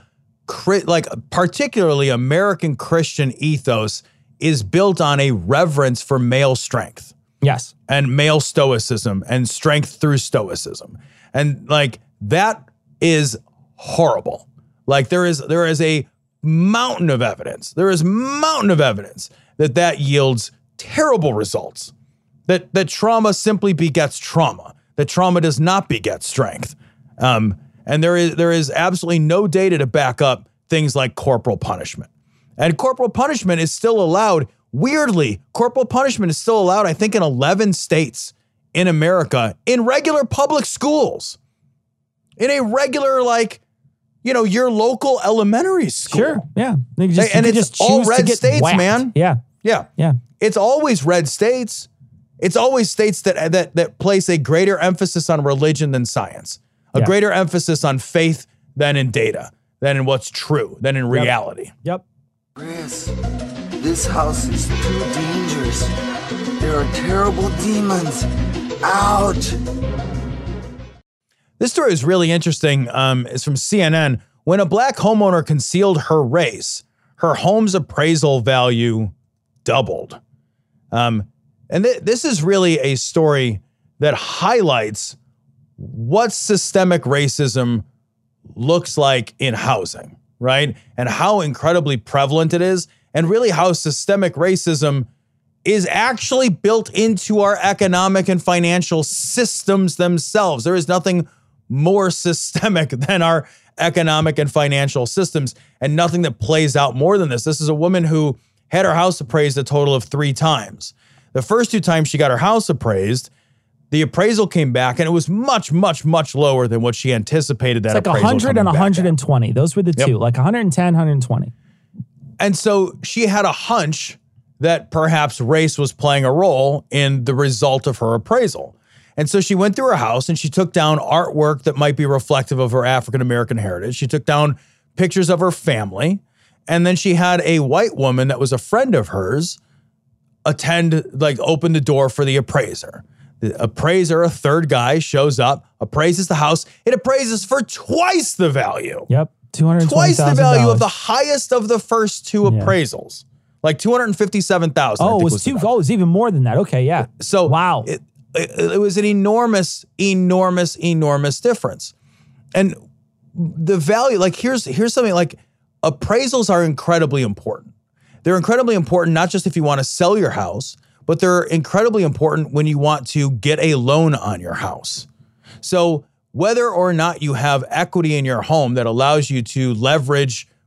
S2: particularly American Christian ethos is built on a reverence for male strength.
S3: Yes.
S2: And male stoicism and strength through stoicism. And like that is horrible. Like there is a mountain of evidence. There is mountain of evidence that yields terrible results. That trauma simply begets trauma. That trauma does not beget strength. And there is absolutely no data to back up things like corporal punishment. And corporal punishment is still allowed. Weirdly, corporal punishment is still allowed, I think, in 11 states in America in regular public schools. In a regular, your local elementary school.
S3: Sure, yeah.
S2: And it's all red states,
S3: whacked.
S2: man.
S3: Yeah.
S2: It's always red states. It's always states that place a greater emphasis on religion than science. A greater emphasis on faith than in data, than in what's true, than in reality.
S3: Yep.
S8: Chris, this house is too dangerous. There are terrible demons. Out.
S2: This story is really interesting. It's from CNN. When a black homeowner concealed her race, her home's appraisal value doubled. This is really a story that highlights what systemic racism looks like in housing, right? And how incredibly prevalent it is, and really how systemic racism is actually built into our economic and financial systems themselves. There is nothing more systemic than our economic and financial systems, and nothing that plays out more than this. This is a woman who had her house appraised a total of 3 times. The first 2 times she got her house appraised, the appraisal came back and it was much, much, much lower than what she anticipated that
S3: appraisal. It's like 100 and 120. Those were the two, like 110, 120.
S2: And so she had a hunch that perhaps race was playing a role in the result of her appraisal. And so she went through her house and she took down artwork that might be reflective of her African-American heritage. She took down pictures of her family. And then she had a white woman that was a friend of hers open the door for the appraiser. The appraiser, a third guy, shows up, appraises the house. It appraises for twice the value.
S3: Yep, $220,000.
S2: Twice the value of the highest of the first 2 appraisals. Like $257,000.
S3: Oh, it was even more than that. Okay, yeah.
S2: So
S3: wow,
S2: it was an enormous, enormous, enormous difference. And the value, here's something like appraisals are incredibly important. They're incredibly important, not just if you want to sell your house, but they're incredibly important when you want to get a loan on your house. So whether or not you have equity in your home that allows you to leverage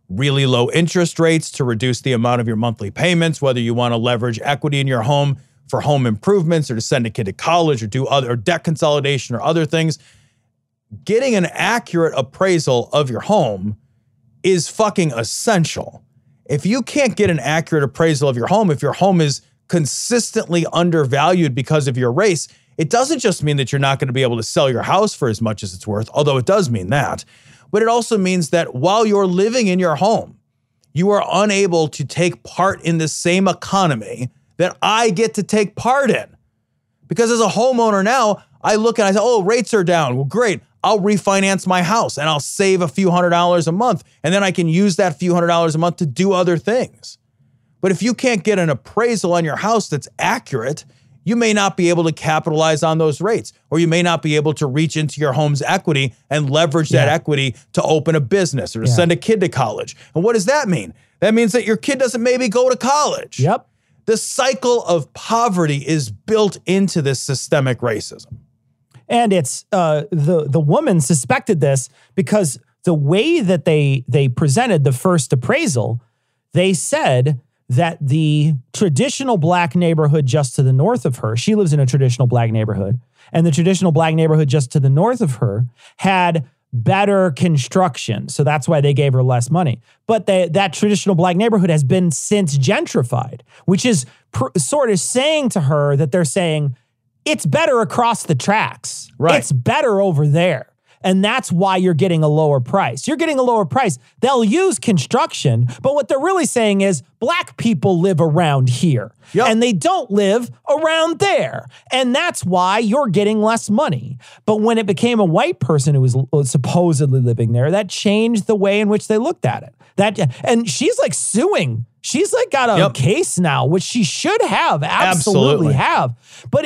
S2: really low interest rates to reduce the amount of your monthly payments, whether you want to leverage equity in your home for home improvements or to send a kid to college or do other or debt consolidation or other things. Getting an accurate appraisal of your home is fucking essential. If you can't get an accurate appraisal of your home, if your home is consistently undervalued because of your race, it doesn't just mean that you're not going to be able to sell your house for as much as it's worth, although it does mean that. But it also means that while you're living in your home, you are unable to take part in the same economy that I get to take part in. Because as a homeowner now, I look and I say, oh, rates are down. Well, great. I'll refinance my house and I'll save a few $100s a month. And then I can use that few $100s a month to do other things. But if you can't get an appraisal on your house that's accurate, you may not be able to capitalize on those rates, or you may not be able to reach into your home's equity and leverage that equity to open a business or to send a kid to college. And what does that mean? That means that your kid doesn't maybe go to college.
S3: Yep.
S2: The cycle of poverty is built into this systemic racism.
S3: And it's the woman suspected this because the way that they presented the first appraisal, they said that the traditional black neighborhood just to the north of her, she lives in a traditional black neighborhood, and the traditional black neighborhood just to the north of her had better construction. So that's why they gave her less money. But that traditional black neighborhood has been since gentrified, which is sort of saying to her that they're saying, it's better across the tracks.
S2: Right.
S3: It's better over there. And that's why you're getting a lower price. You're getting a lower price. They'll use construction, but what they're really saying is black people live around here and they don't live around there. And that's why you're getting less money. But when it became a white person who was supposedly living there, that changed the way in which they looked at it. And she's like suing. She's like got a case now, which she should have absolutely have. But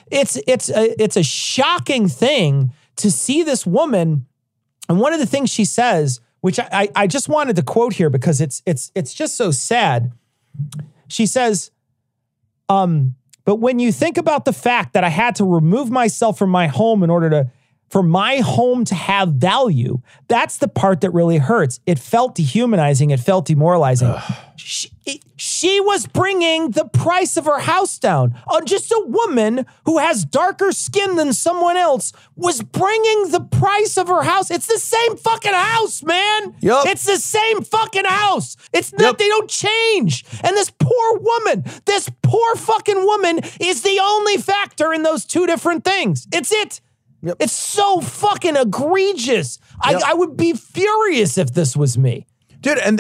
S3: it's a shocking thing to see this woman. And one of the things she says, which I just wanted to quote here because it's just so sad. She says, but when you think about the fact that I had to remove myself from my home in order for my home to have value, that's the part that really hurts. It felt dehumanizing. It felt demoralizing. She was bringing the price of her house down. Just a woman who has darker skin than someone else was bringing the price of her house. It's the same fucking house, man.
S2: Yep.
S3: It's the same fucking house. It's not, they don't change. And this poor fucking woman is the only factor in those two different things. It's it.
S2: Yep.
S3: It's so fucking egregious. Yep. I would be furious if this was me.
S2: Dude, and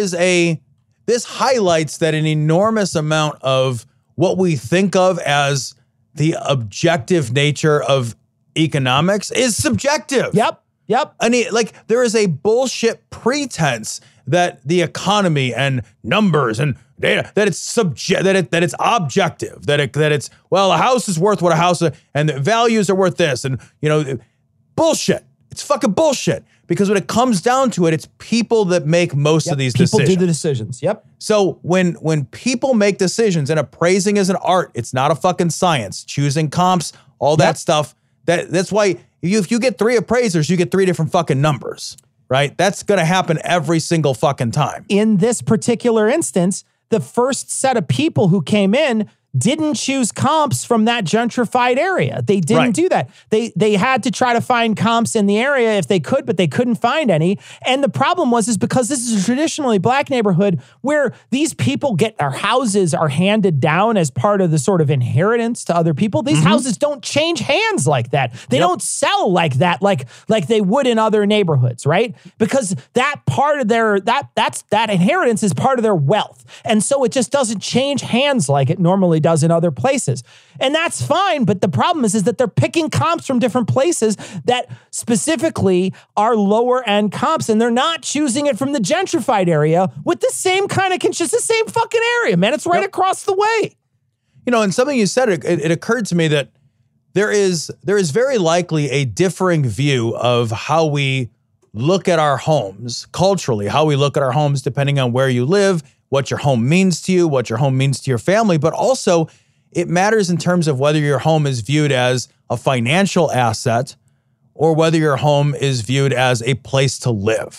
S2: this highlights that an enormous amount of what we think of as the objective nature of economics is subjective.
S3: Yep.
S2: I mean, like, there is a bullshit pretense that the economy and numbers and data, that it's that it's objective, that it's, well, a house is worth what a house is, and the values are worth this, and bullshit. It's fucking bullshit. Because when it comes down to it, it's people that make most of these decisions.
S3: People do the decisions. Yep.
S2: So when people make decisions, and appraising is an art, it's not a fucking science. Choosing comps, all that stuff. That's why if you get 3 appraisers, you get 3 different fucking numbers, right? That's going to happen every single fucking time.
S3: In this particular instance, the first set of people who came in didn't choose comps from that gentrified area. They didn't do that. They had to try to find comps in the area if they could, but they couldn't find any. And the problem is because this is a traditionally black neighborhood where these people get their houses are handed down as part of the sort of inheritance to other people. These houses don't change hands like that. They don't sell like that, like they would in other neighborhoods, right? Because that part of that inheritance is part of their wealth. And so it just doesn't change hands like it normally does in other places. And that's fine, but the problem is that they're picking comps from different places that specifically are lower end comps, and they're not choosing it from the gentrified area with the same kind of, just the same fucking area, man. It's right across the way.
S2: And something you said, it occurred to me that there is very likely a differing view of how we look at our homes culturally, how we look at our homes depending on where you live, what your home means to you, what your home means to your family, but also it matters in terms of whether your home is viewed as a financial asset or whether your home is viewed as a place to live,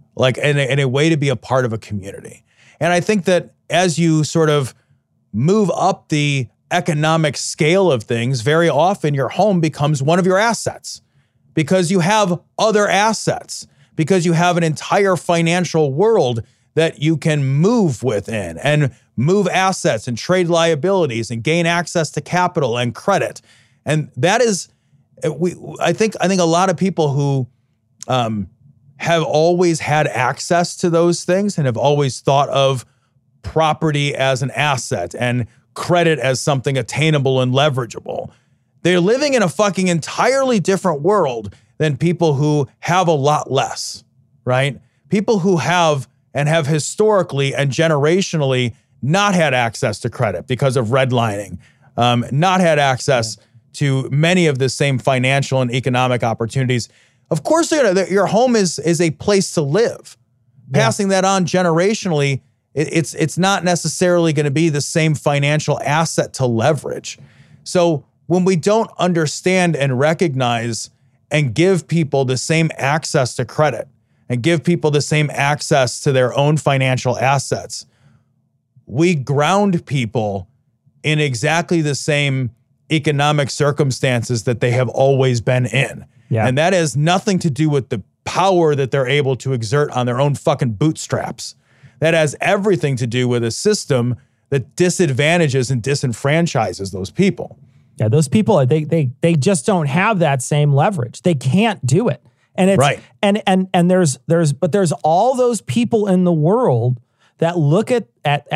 S2: like in a way to be a part of a community. And I think that as you sort of move up the economic scale of things, very often your home becomes one of your assets because you have other assets, because you have an entire financial world that you can move within and move assets and trade liabilities and gain access to capital and credit. And that is, I think a lot of people who have always had access to those things and have always thought of property as an asset and credit as something attainable and leverageable. They're living in a fucking entirely different world than people who have a lot less, right? People who have and have historically and generationally not had access to credit because of redlining, not had access to many of the same financial and economic opportunities. Of course, your home is a place to live. Passing that on generationally, it's not necessarily going to be the same financial asset to leverage. So when we don't understand and recognize and give people the same access to credit and give people the same access to their own financial assets, we ground people in exactly the same economic circumstances that they have always been in. Yeah. And that has nothing to do with the power that they're able to exert on their own fucking bootstraps. That has everything to do with a system that disadvantages and disenfranchises those people.
S3: Yeah, those people, they just don't have that same leverage. They can't do it. And it's right. And there's all those people in the world that look at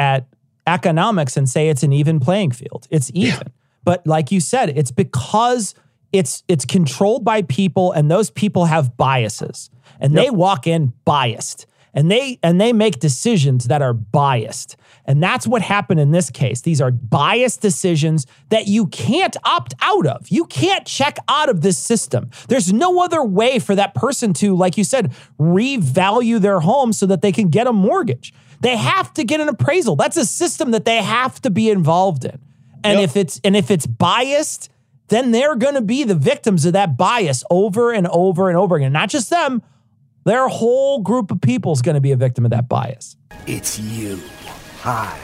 S3: economics and say it's an even playing field. It's even. Yeah. But like you said, it's because it's controlled by people, and those people have biases, and they walk in biased, and they make decisions that are biased. And that's what happened in this case. These are biased decisions that you can't opt out of. You can't check out of this system. There's no other way for that person to, like you said, revalue their home so that they can get a mortgage. They have to get an appraisal. That's a system that they have to be involved in. And if it's biased, then they're going to be the victims of that bias over and over and over again. Not just them. Their whole group of people is going to be a victim of that bias.
S9: It's you. Hi.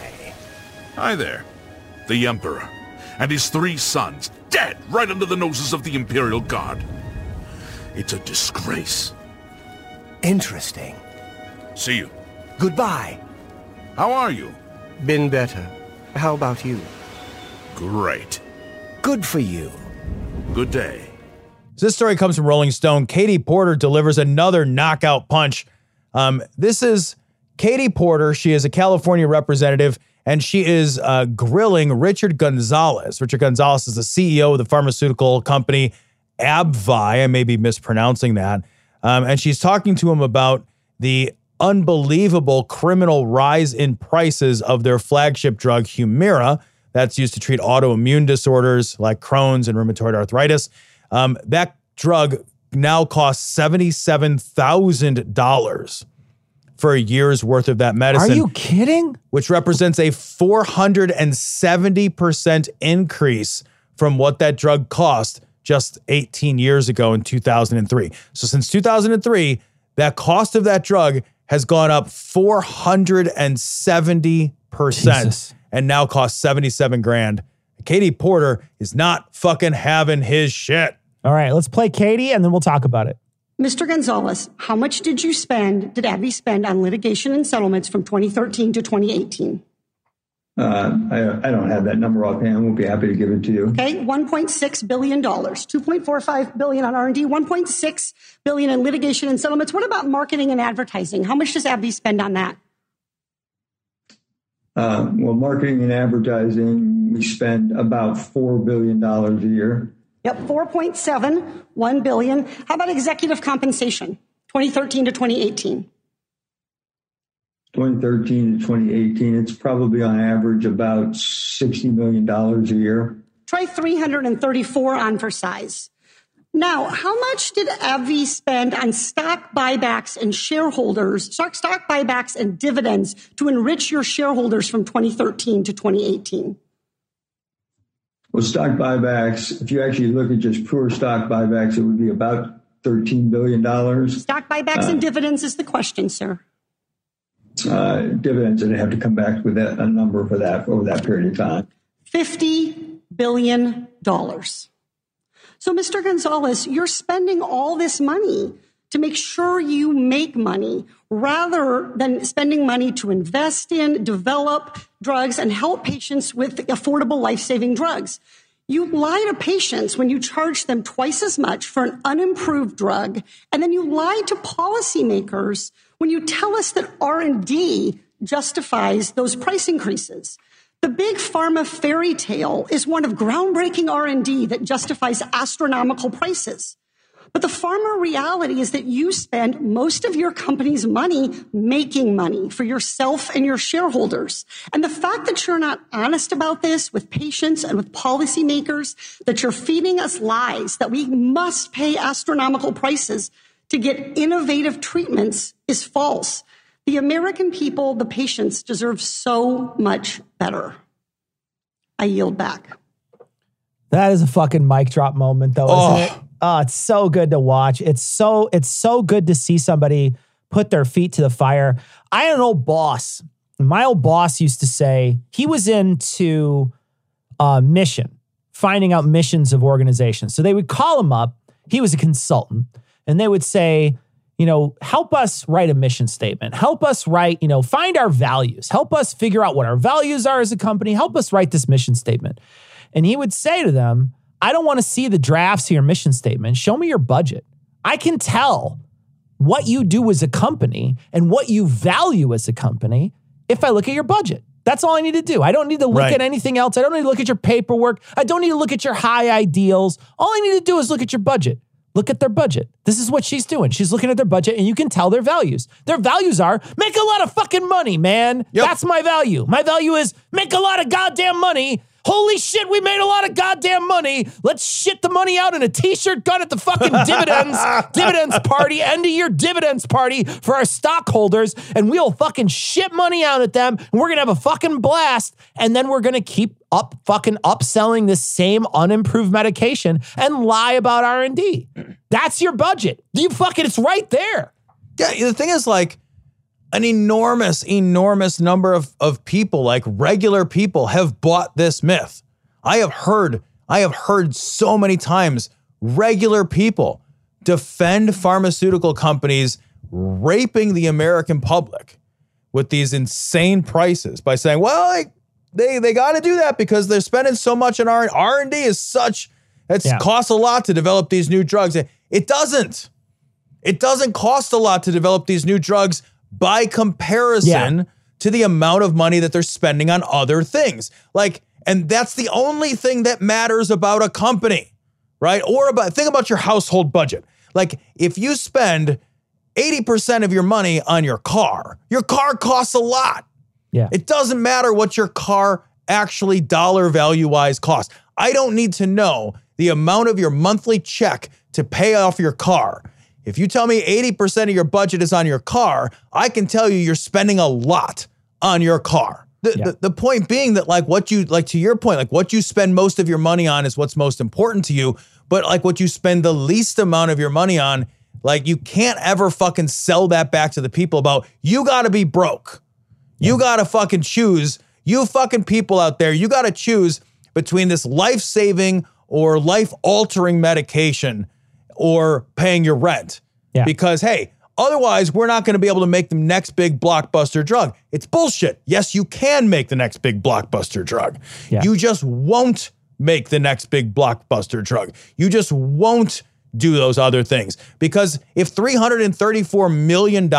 S10: Hi there. The Emperor and his 3 sons dead right under the noses of the Imperial Guard. It's a disgrace.
S9: Interesting.
S10: See you.
S9: Goodbye.
S10: How are you?
S9: Been better. How about you?
S10: Great.
S9: Good for you.
S10: Good day.
S2: So this story comes from Rolling Stone. Katie Porter delivers another knockout punch. This is Katie Porter. She is a California representative, and she is grilling Richard Gonzalez. Richard Gonzalez is the CEO of the pharmaceutical company AbbVie. I may be mispronouncing that. And she's talking to him about the unbelievable criminal rise in prices of their flagship drug, Humira, that's used to treat autoimmune disorders like Crohn's and rheumatoid arthritis. That drug now costs $77,000 for a year's worth of that medicine.
S3: Are you kidding?
S2: Which represents a 470% increase from what that drug cost just 18 years ago in 2003. So since 2003, that cost of that drug has gone up 470% Jesus. And now costs $77,000. Katie Porter is not fucking having his shit.
S3: All right, let's play Katie and then we'll talk about it.
S11: Mr. Gonzalez, how much did AbbVie spend on litigation and settlements from 2013 to 2018?
S12: I don't have that number offhand. We'll be happy to give it to you.
S11: Okay, $1.6 billion, $2.45 billion on R&D, $1.6 billion in litigation and settlements. What about marketing and advertising? How much does AbbVie spend on that?
S12: Well, marketing and advertising, we spend about $4 billion a year.
S11: Yep, 4.71 billion. How about executive compensation, 2013 to 2018?
S12: 2013 to 2018, it's probably on average about $60 million a year.
S11: Try 334 on for size. Now, how much did AbbVie spend on stock buybacks and stock buybacks and dividends to enrich your shareholders from 2013 to 2018?
S12: Well, stock buybacks, if you actually look at just pure stock buybacks, it would be about $13 billion.
S11: Stock buybacks and dividends is the question, sir.
S12: Dividends, and they have to come back with a number for that over that period of time.
S11: $50 billion. So, Mr. Gonzalez, you're spending all this money to make sure you make money rather than spending money to invest in, develop drugs, and help patients with affordable life-saving drugs. You lie to patients when you charge them twice as much for an unimproved drug, and then you lie to policymakers when you tell us that R&D justifies those price increases. The big pharma fairy tale is one of groundbreaking R&D that justifies astronomical prices. But the pharma reality is that you spend most of your company's money making money for yourself and your shareholders. And the fact that you're not honest about this with patients and with policymakers, that you're feeding us lies, that we must pay astronomical prices to get innovative treatments is false. The American people, the patients, deserve so much better. I yield back.
S3: That is a fucking mic drop moment, though, isn't it? Oh, it's so good to watch. It's so good to see somebody put their feet to the fire. I had an old boss. My old boss used to say he was into mission, finding out missions of organizations. So they would call him up. He was a consultant. And they would say, help us write a mission statement. Help us write, find our values. Help us figure out what our values are as a company. Help us write this mission statement. And he would say to them, I don't want to see the drafts of your mission statement. Show me your budget. I can tell what you do as a company and what you value as a company if I look at your budget. That's all I need to do. I don't need to look at anything else. I don't need to look at your paperwork. I don't need to look at your high ideals. All I need to do is look at your budget. Look at their budget. This is what she's doing. She's looking at their budget and you can tell their values. Their values are make a lot of fucking money, man. Yep. That's my value. My value is make a lot of goddamn money. Holy shit, we made a lot of goddamn money. Let's shit the money out in a t-shirt gun at the fucking dividends party, end of year dividends party for our stockholders. And we'll fucking shit money out at them. And we're going to have a fucking blast. And then we're going to keep upselling this same unimproved medication and lie about R&D. That's your budget. It's right there.
S2: Yeah, the thing is an enormous number of people, like regular people, have bought this myth. I have heard so many times regular people defend pharmaceutical companies raping the American public with these insane prices by saying, well, they got to do that because they're spending so much on R&D is such, costs a lot to develop these new drugs. It doesn't cost a lot to develop these new drugs by comparison to the amount of money that they're spending on other things. And that's the only thing that matters about a company, right? Think about your household budget. If you spend 80% of your money on your car costs a lot. Yeah. It doesn't matter what your car actually dollar value wise costs. I don't need to know the amount of your monthly check to pay off your car. If you tell me 80% of your budget is on your car, I can tell you're spending a lot on your car. The point being that to your point, what you spend most of your money on is what's most important to you. But what you spend the least amount of your money on, you can't ever fucking sell that back to the people about you got to be broke. You got to fucking choose. You fucking people out there, you got to choose between this life-saving or life-altering medication or paying your rent. Yeah. Because, hey, otherwise we're not going to be able to make the next big blockbuster drug. It's bullshit. Yes, you can make the next big blockbuster drug. Yeah. You just won't make the next big blockbuster drug. You just won't do those other things. Because if $334 million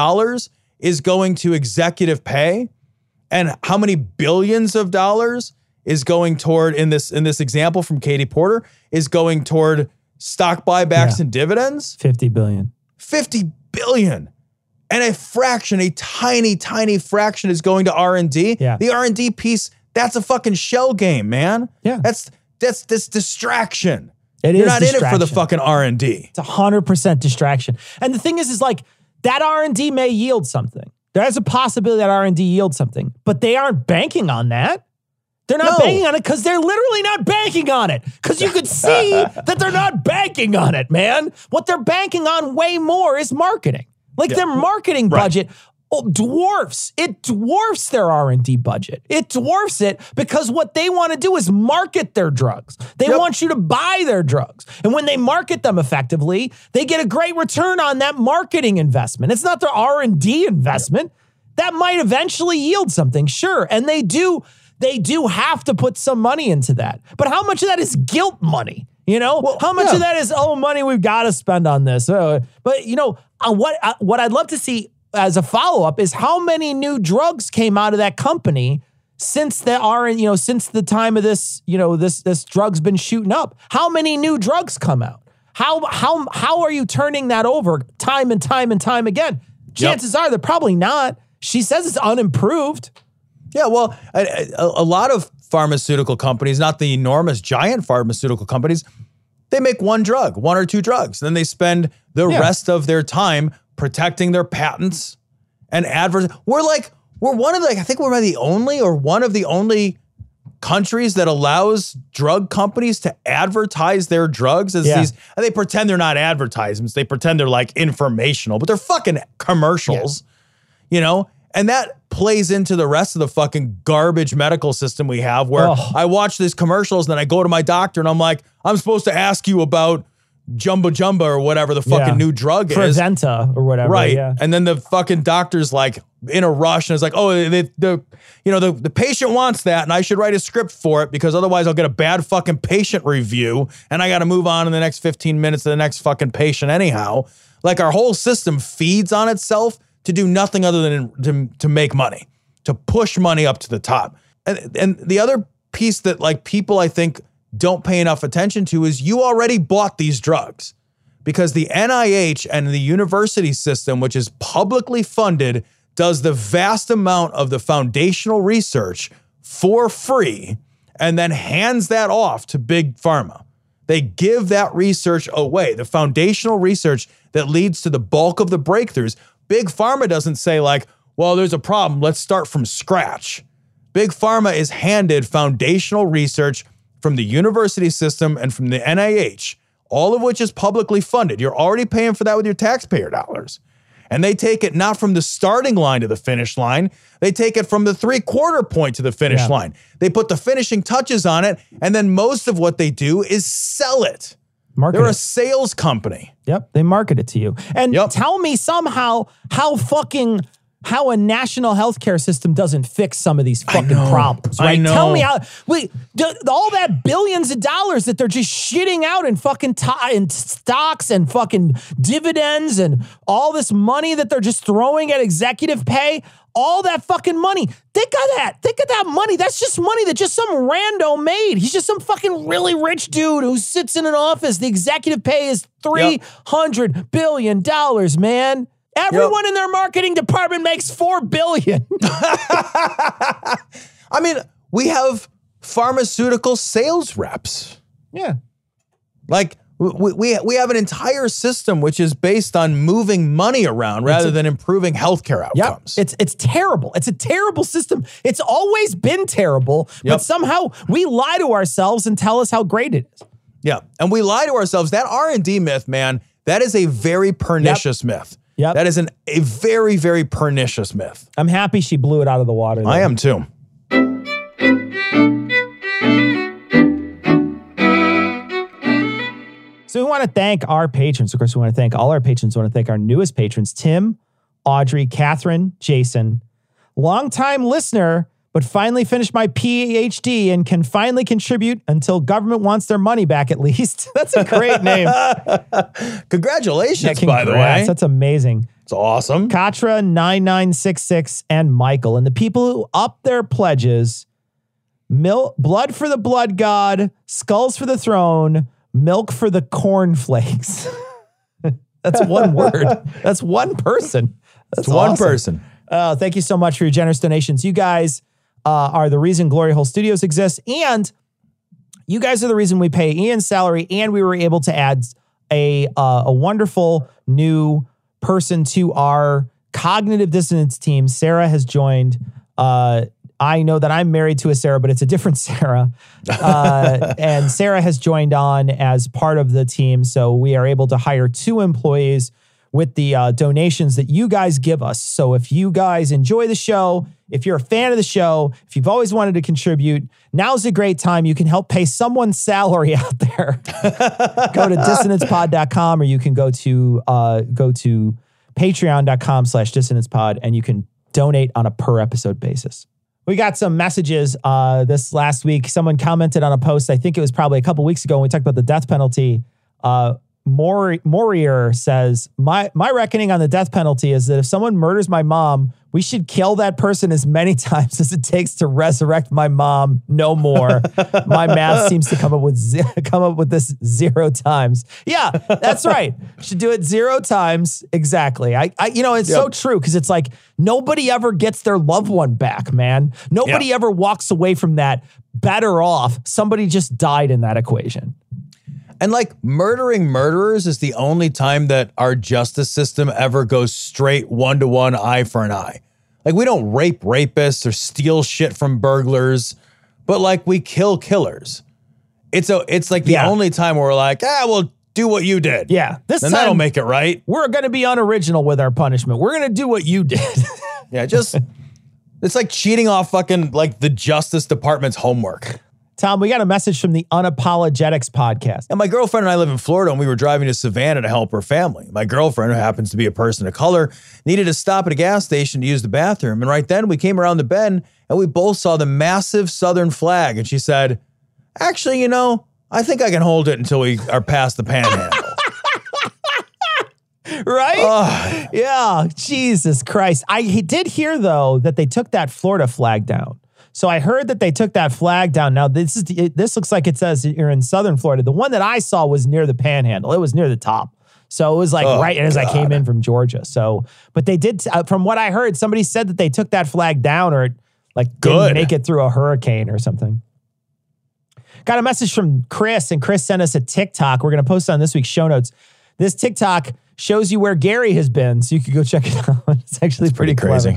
S2: is going to executive pay, and how many billions of dollars is going toward, in this example from Katie Porter, is going toward stock buybacks and dividends?
S3: 50 billion.
S2: 50 billion. And a tiny, tiny fraction is going to R&D. Yeah. The R&D piece, that's a fucking shell game, man. Yeah. That's this distraction. You're not in it for the fucking R&D.
S3: It's 100% distraction. And the thing is that R&D may yield something. There's a possibility that R&D yields something, but they aren't banking on that. They're not banking on it because they're literally not banking on it. Because you could see that they're not banking on it, man. What they're banking on way more is marketing. Like their marketing budget dwarfs their R&D budget. It dwarfs it because what they want to do is market their drugs. They want you to buy their drugs. And when they market them effectively, they get a great return on that marketing investment. It's not their R&D investment. That might eventually yield something, sure. And they do have to put some money into that. But how much of that is guilt money? You know, how much of that is, money we've got to spend on this? But you know, what I'd love to see as a follow-up is how many new drugs came out of that company since since the time of this, this drug's been shooting up. How many new drugs come out? How are you turning that over time and time and time again? Chances are they're probably not. She says it's unimproved.
S2: Yeah, well, a lot of pharmaceutical companies, not the enormous giant pharmaceutical companies, they make one or two drugs. Then they spend the rest of their time protecting their patents and advertising. We're one of I think we're one of the only countries that allows drug companies to advertise their drugs as these, and they pretend they're not advertisements. They pretend they're like informational, but they're fucking commercials, and that plays into the rest of the fucking garbage medical system we have where I watch these commercials and then I go to my doctor and I'm like, I'm supposed to ask you about Jumba or whatever the fucking new drug is.
S3: Preventa or whatever.
S2: Right.
S3: Yeah.
S2: And then the fucking doctor's like in a rush and it's like, the patient wants that and I should write a script for it because otherwise I'll get a bad fucking patient review and I got to move on in the next 15 minutes to the next fucking patient anyhow. Like our whole system feeds on itself to do nothing other than to make money, to push money up to the top. And the other piece that like people I think don't pay enough attention to is you already bought these drugs because the NIH and the university system, which is publicly funded, does the vast amount of the foundational research for free and then hands that off to big pharma. They give that research away, the foundational research that leads to the bulk of the breakthroughs. Big pharma doesn't say like, well, there's a problem, let's start from scratch. Big pharma is handed foundational research from the university system and from the NIH, all of which is publicly funded. You're already paying for that with your taxpayer dollars. And they take it not from the starting line to the finish line. They take it from the 3/4 point to the finish line. They put the finishing touches on it. And then most of what they do is sell it. They're a sales company.
S3: Yep. They market it to you. And tell me somehow how a national healthcare system doesn't fix some of these fucking problems, right?
S2: I know.
S3: Tell me how, all that billions of dollars that they're just shitting out in fucking in stocks and fucking dividends and all this money that they're just throwing at executive pay, all that fucking money. Think of that money. That's just money that just some rando made. He's just some fucking really rich dude who sits in an office. The executive pay is $300 billion, man. Everyone in their marketing department makes $4 billion.
S2: I mean, we have pharmaceutical sales reps.
S3: Yeah.
S2: Like we have an entire system which is based on moving money around rather than improving healthcare outcomes.
S3: It's terrible. It's a terrible system. It's always been terrible, but somehow we lie to ourselves and tell us how great it is.
S2: Yeah. And we lie to ourselves. That R&D myth, man, that is a very pernicious myth.
S3: Yep.
S2: That is a very, very pernicious myth.
S3: I'm happy she blew it out of the water.
S2: I am too.
S3: So we want to thank our patrons. Of course, we want to thank all our patrons. We want to thank our newest patrons, Tim, Audrey, Catherine, Jason, longtime listener, but finally finished my PhD and can finally contribute until government wants their money back at least. That's a great name.
S2: Congratulations, by the way.
S3: That's amazing.
S2: It's awesome.
S3: Katra 9966 and Michael. And the people who up their pledges, blood for the blood god, skulls for the throne, milk for the cornflakes. That's one word. That's one person. That's
S2: one
S3: awesome.
S2: person.
S3: Thank you so much for your generous donations. You guys are the reason Glory Hole Studios exists, and you guys are the reason we pay Ian's salary, and we were able to add a wonderful new person to our cognitive dissonance team. Sarah has joined I know that I'm married to a Sarah, but it's a different Sarah. And Sarah has joined on as part of the team. So we are able to hire 2 employees with the donations that you guys give us. So if you guys enjoy the show, if you're a fan of the show, if you've always wanted to contribute, now's a great time. You can help pay someone's salary out there. Go to dissonancepod.com, or you can go to patreon.com/dissonancepod, and you can donate on a per episode basis. We got some messages this last week. Someone commented on a post, I think it was probably a couple weeks ago when we talked about the death penalty. Morier says, my reckoning on the death penalty is that if someone murders my mom, we should kill that person as many times as it takes to resurrect my mom. No more. My math seems to come up with this 0 times. Yeah, that's right. Should do it 0 times. Exactly. It's so true, because it's like nobody ever gets their loved one back, man. Nobody ever walks away from that better off. Somebody just died in that equation.
S2: And like murdering murderers is the only time that our justice system ever goes straight 1-to-1 eye for an eye. Like we don't rape rapists or steal shit from burglars, but like we kill killers. It's like the only time where we're like, well, do what you did.
S3: Yeah.
S2: Then that'll make it right.
S3: We're going to be unoriginal with our punishment. We're going to do what you did.
S2: It's like cheating off fucking like the Justice Department's homework.
S3: Tom, we got a message from the Unapologetics podcast.
S2: And my girlfriend and I live in Florida, and we were driving to Savannah to help her family. My girlfriend, who happens to be a person of color, needed to stop at a gas station to use the bathroom. And right then we came around the bend and we both saw the massive Southern flag. And she said, actually, I think I can hold it until we are past the panhandle.
S3: Right? Yeah. Jesus Christ. I did hear, though, that they took that Florida flag down. So I heard that they took that flag down. Now, this looks like it says you're in Southern Florida. The one that I saw was near the panhandle. It was near the top. So it was like as I came in from Georgia. So, but they did, from what I heard, somebody said that they took that flag down, or didn't make it through a hurricane or something. Got a message from Chris, and Chris sent us a TikTok. We're going to post it on this week's show notes. This TikTok shows you where Gary has been, so you can go check it out. It's actually pretty crazy.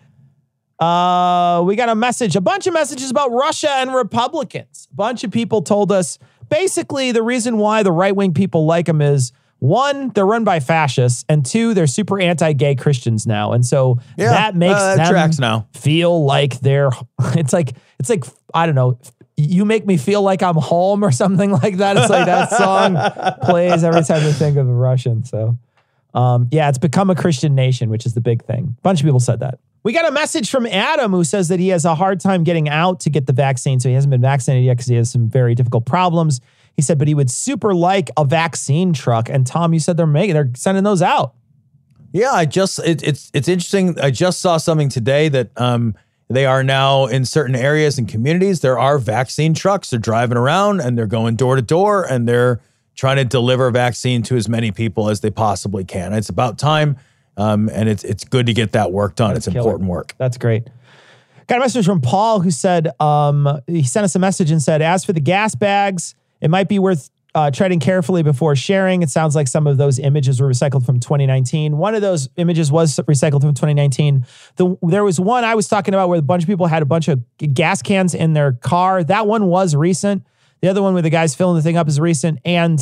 S3: We got a bunch of messages about Russia and Republicans. A bunch of people told us basically the reason why the right-wing people like them is, 1, they're run by fascists, and 2, they're super anti-gay Christians now. And so that makes them feel like they're, it's like, I don't know, you make me feel like I'm home or something like that. It's like that song plays every time you think of a Russian. So it's become a Christian nation, which is the big thing. A bunch of people said that. We got a message from Adam, who says that he has a hard time getting out to get the vaccine. So he hasn't been vaccinated yet because he has some very difficult problems. He said, but he would super like a vaccine truck. And Tom, you said they're sending those out.
S2: Yeah, it's interesting. I just saw something today that they are now in certain areas and communities. There are vaccine trucks. They're driving around and they're going door to door, and they're trying to deliver vaccine to as many people as they possibly can. It's about time. And it's good to get that work done. It's important work.
S3: That's great. Got a message from Paul, who said, he sent us a message and said, as for the gas bags, it might be worth treading carefully before sharing. It sounds like some of those images were recycled from 2019. One of those images was recycled from 2019. There was one I was talking about where a bunch of people had a bunch of gas cans in their car. That one was recent. The other one where the guy's filling the thing up is recent. And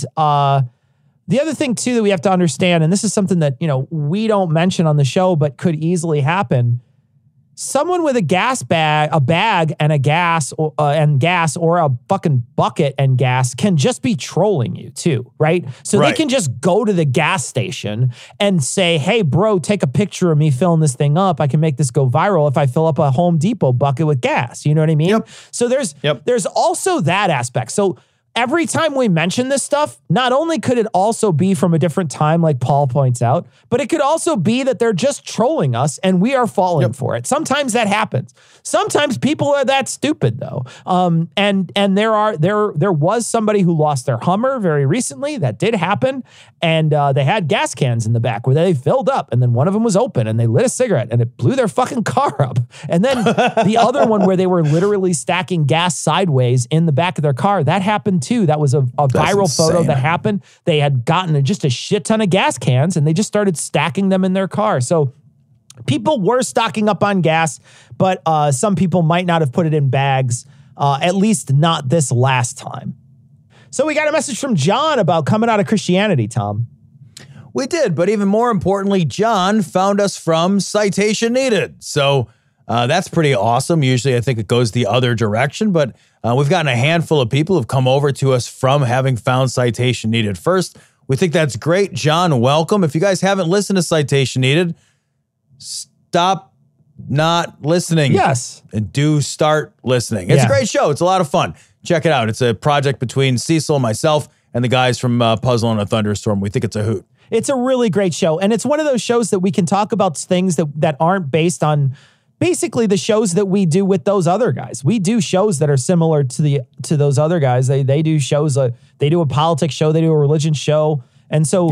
S3: the other thing, too, that we have to understand, and this is something that, we don't mention on the show, but could easily happen. Someone with a bag and a gas or a fucking bucket and gas can just be trolling you too, right? So they can just go to the gas station and say, hey, bro, take a picture of me filling this thing up. I can make this go viral if I fill up a Home Depot bucket with gas. You know what I mean? Yep. So there's also that aspect. So every time we mention this stuff, not only could it also be from a different time, like Paul points out, but it could also be that they're just trolling us and we are falling for it. Sometimes that happens. Sometimes people are that stupid, though. And there was somebody who lost their Hummer very recently. That did happen. And they had gas cans in the back where they filled up, and then one of them was open and they lit a cigarette and it blew their fucking car up. And then the other one where they were literally stacking gas sideways in the back of their car, that happened too. That was a viral photo that happened. They had gotten just a shit ton of gas cans and they just started stacking them in their car. So People were stocking up on gas, but some people might not have put it in bags, at least not this last time. So we got a message from John about coming out of Christianity, Tom.
S2: We did, but even more importantly, John found us from Citation Needed. So that's pretty awesome. Usually I think it goes the other direction, but we've gotten a handful of people who've come over to us from having found Citation Needed first. We think that's great. John, welcome. If you guys haven't listened to Citation Needed, stop not listening.
S3: Yes.
S2: And do start listening. It's a great show. It's a lot of fun. Check it out. It's a project between Cecil, myself, and the guys from Puzzle in a Thunderstorm. We think it's a hoot.
S3: It's a really great show. And it's one of those shows that we can talk about things that aren't based on basically the shows that we do with those other guys. We do shows that are similar to those other guys. They do shows, they do a politics show, they do a religion show. And so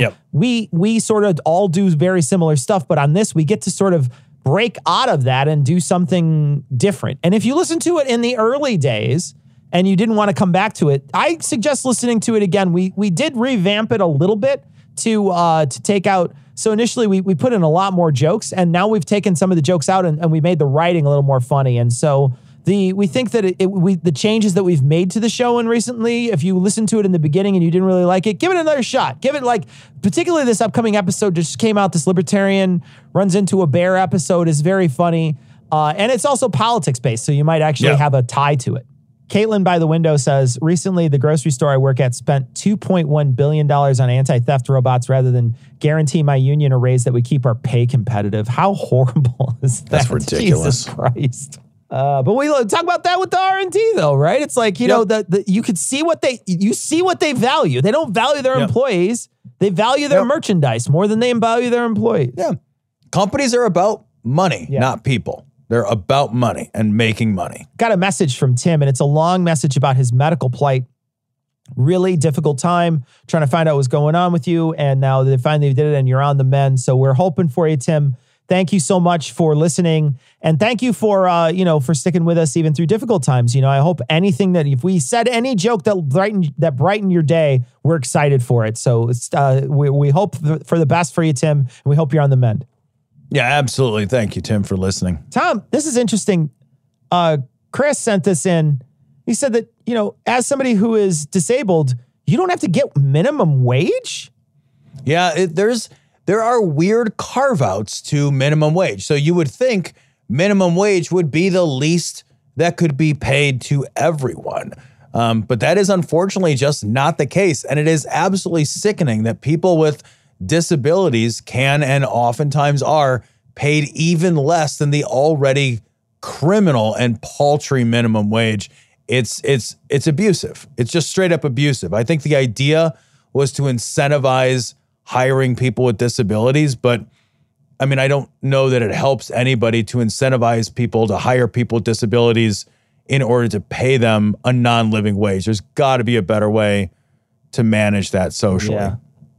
S3: we sort of all do very similar stuff. But on this, we get to sort of break out of that and do something different. And if you listen to it in the early days and you didn't want to come back to it, I suggest listening to it again. We did revamp it a little bit to take out. So initially we put in a lot more jokes, and now we've taken some of the jokes out and we made the writing a little more funny. And so we think that the changes that we've made to the show and recently, if you listen to it in the beginning and you didn't really like it, give it another shot. Give it particularly this upcoming episode just came out. This libertarian runs into a bear episode is very funny. And it's also politics based. So you might actually have a tie to it. Caitlin by the window says, recently the grocery store I work at spent $2.1 billion on anti-theft robots rather than guarantee my union a raise that would keep our pay competitive. How horrible is that?
S2: That's ridiculous.
S3: Jesus Christ. But we talk about that with the R&D though, right? It's like, you know, you could see what they value. They don't value their employees. They value their merchandise more than they value their employees.
S2: Yeah. Companies are about money, not people. They're about money and making money.
S3: Got a message from Tim, and it's a long message about his medical plight. Really difficult time trying to find out what's going on with you. And now they finally did it and you're on the mend. So we're hoping for you, Tim. Thank you so much for listening. And thank you for, for sticking with us even through difficult times. You know, I hope anything that if we said any joke that brightened your day, we're excited for it. So it's, we hope for the best for you, Tim. And we hope you're on the mend.
S2: Yeah, absolutely. Thank you, Tim, for listening.
S3: Tom, this is interesting. Chris sent this in. He said that, you know, as somebody who is disabled, you don't have to get minimum wage?
S2: Yeah, there are weird carve-outs to minimum wage. So you would think minimum wage would be the least that could be paid to everyone. But that is unfortunately just not the case. And it is absolutely sickening that people with disabilities can and oftentimes are paid even less than the already criminal and paltry minimum wage. It's abusive. It's just straight up abusive. I think the idea was to incentivize hiring people with disabilities, but I mean, I don't know that it helps anybody to incentivize people to hire people with disabilities in order to pay them a non-living wage. There's got to be a better way to manage that socially.
S3: Yeah.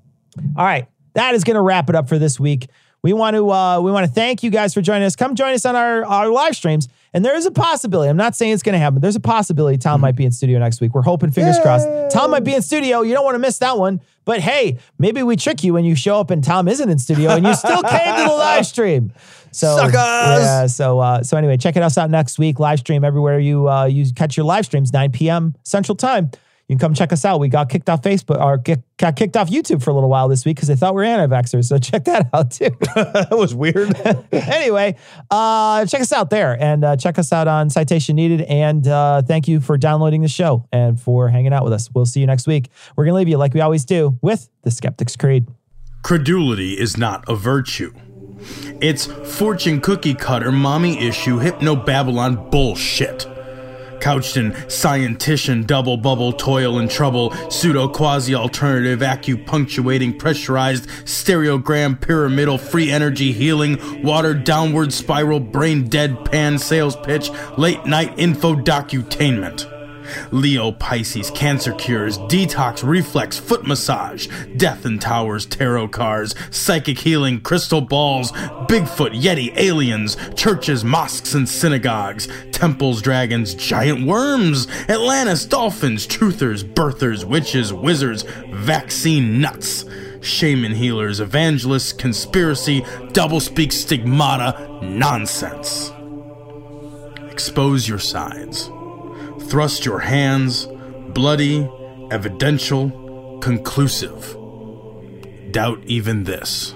S3: All right. That is going to wrap it up for this week. We want to thank you guys for joining us. Come join us on our live streams. And there is a possibility. I'm not saying it's going to happen. There's a possibility Tom might be in studio next week. We're hoping, fingers crossed. Tom might be in studio. You don't want to miss that one. But hey, maybe we trick you when you show up and Tom isn't in studio and you still came to the live stream. So,
S2: suckers!
S3: Yeah. So anyway, check us out next week. Live stream everywhere you catch your live streams, 9 p.m. Central Time. You can come check us out. We got kicked off Facebook or got kicked off YouTube for a little while this week because they thought we were anti-vaxxers. So check that out too.
S2: That was weird.
S3: Anyway, check us out there and check us out on Citation Needed. And thank you for downloading the show and for hanging out with us. We'll see you next week. We're going to leave you like we always do with the Skeptic's Creed.
S13: Credulity is not a virtue. It's fortune cookie cutter, mommy issue, hypno-Babylon bullshit. Couched in scientician, double bubble, toil and trouble, pseudo quasi alternative, acupunctuating, pressurized, stereogram, pyramidal, free energy healing, watered downward spiral, brain deadpan sales pitch, late night info docutainment. Leo, Pisces, cancer cures, detox, reflex, foot massage, death and towers, tarot cards, psychic healing, crystal balls, Bigfoot, Yeti, aliens, churches, mosques and synagogues, temples, dragons, giant worms, Atlantis, dolphins, truthers, birthers, witches, wizards, vaccine nuts. shaman healers, evangelists, conspiracy, doublespeak, stigmata, nonsense. Expose your sides. Thrust your hands, bloody, evidential, conclusive. Doubt even this.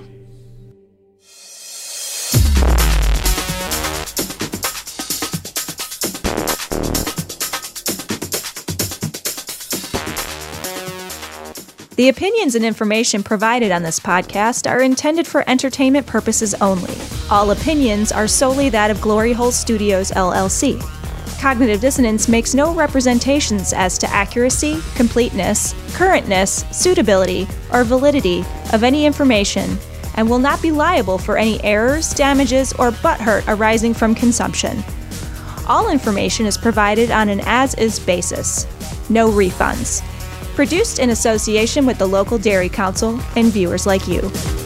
S1: The opinions and information provided on this podcast are intended for entertainment purposes only. All opinions are solely that of Glory Hole Studios, LLC. Cognitive Dissonance makes no representations as to accuracy, completeness, currentness, suitability, or validity of any information, and will not be liable for any errors, damages, or butthurt arising from consumption. All information is provided on an as-is basis. No refunds. Produced in association with the local Dairy Council and viewers like you.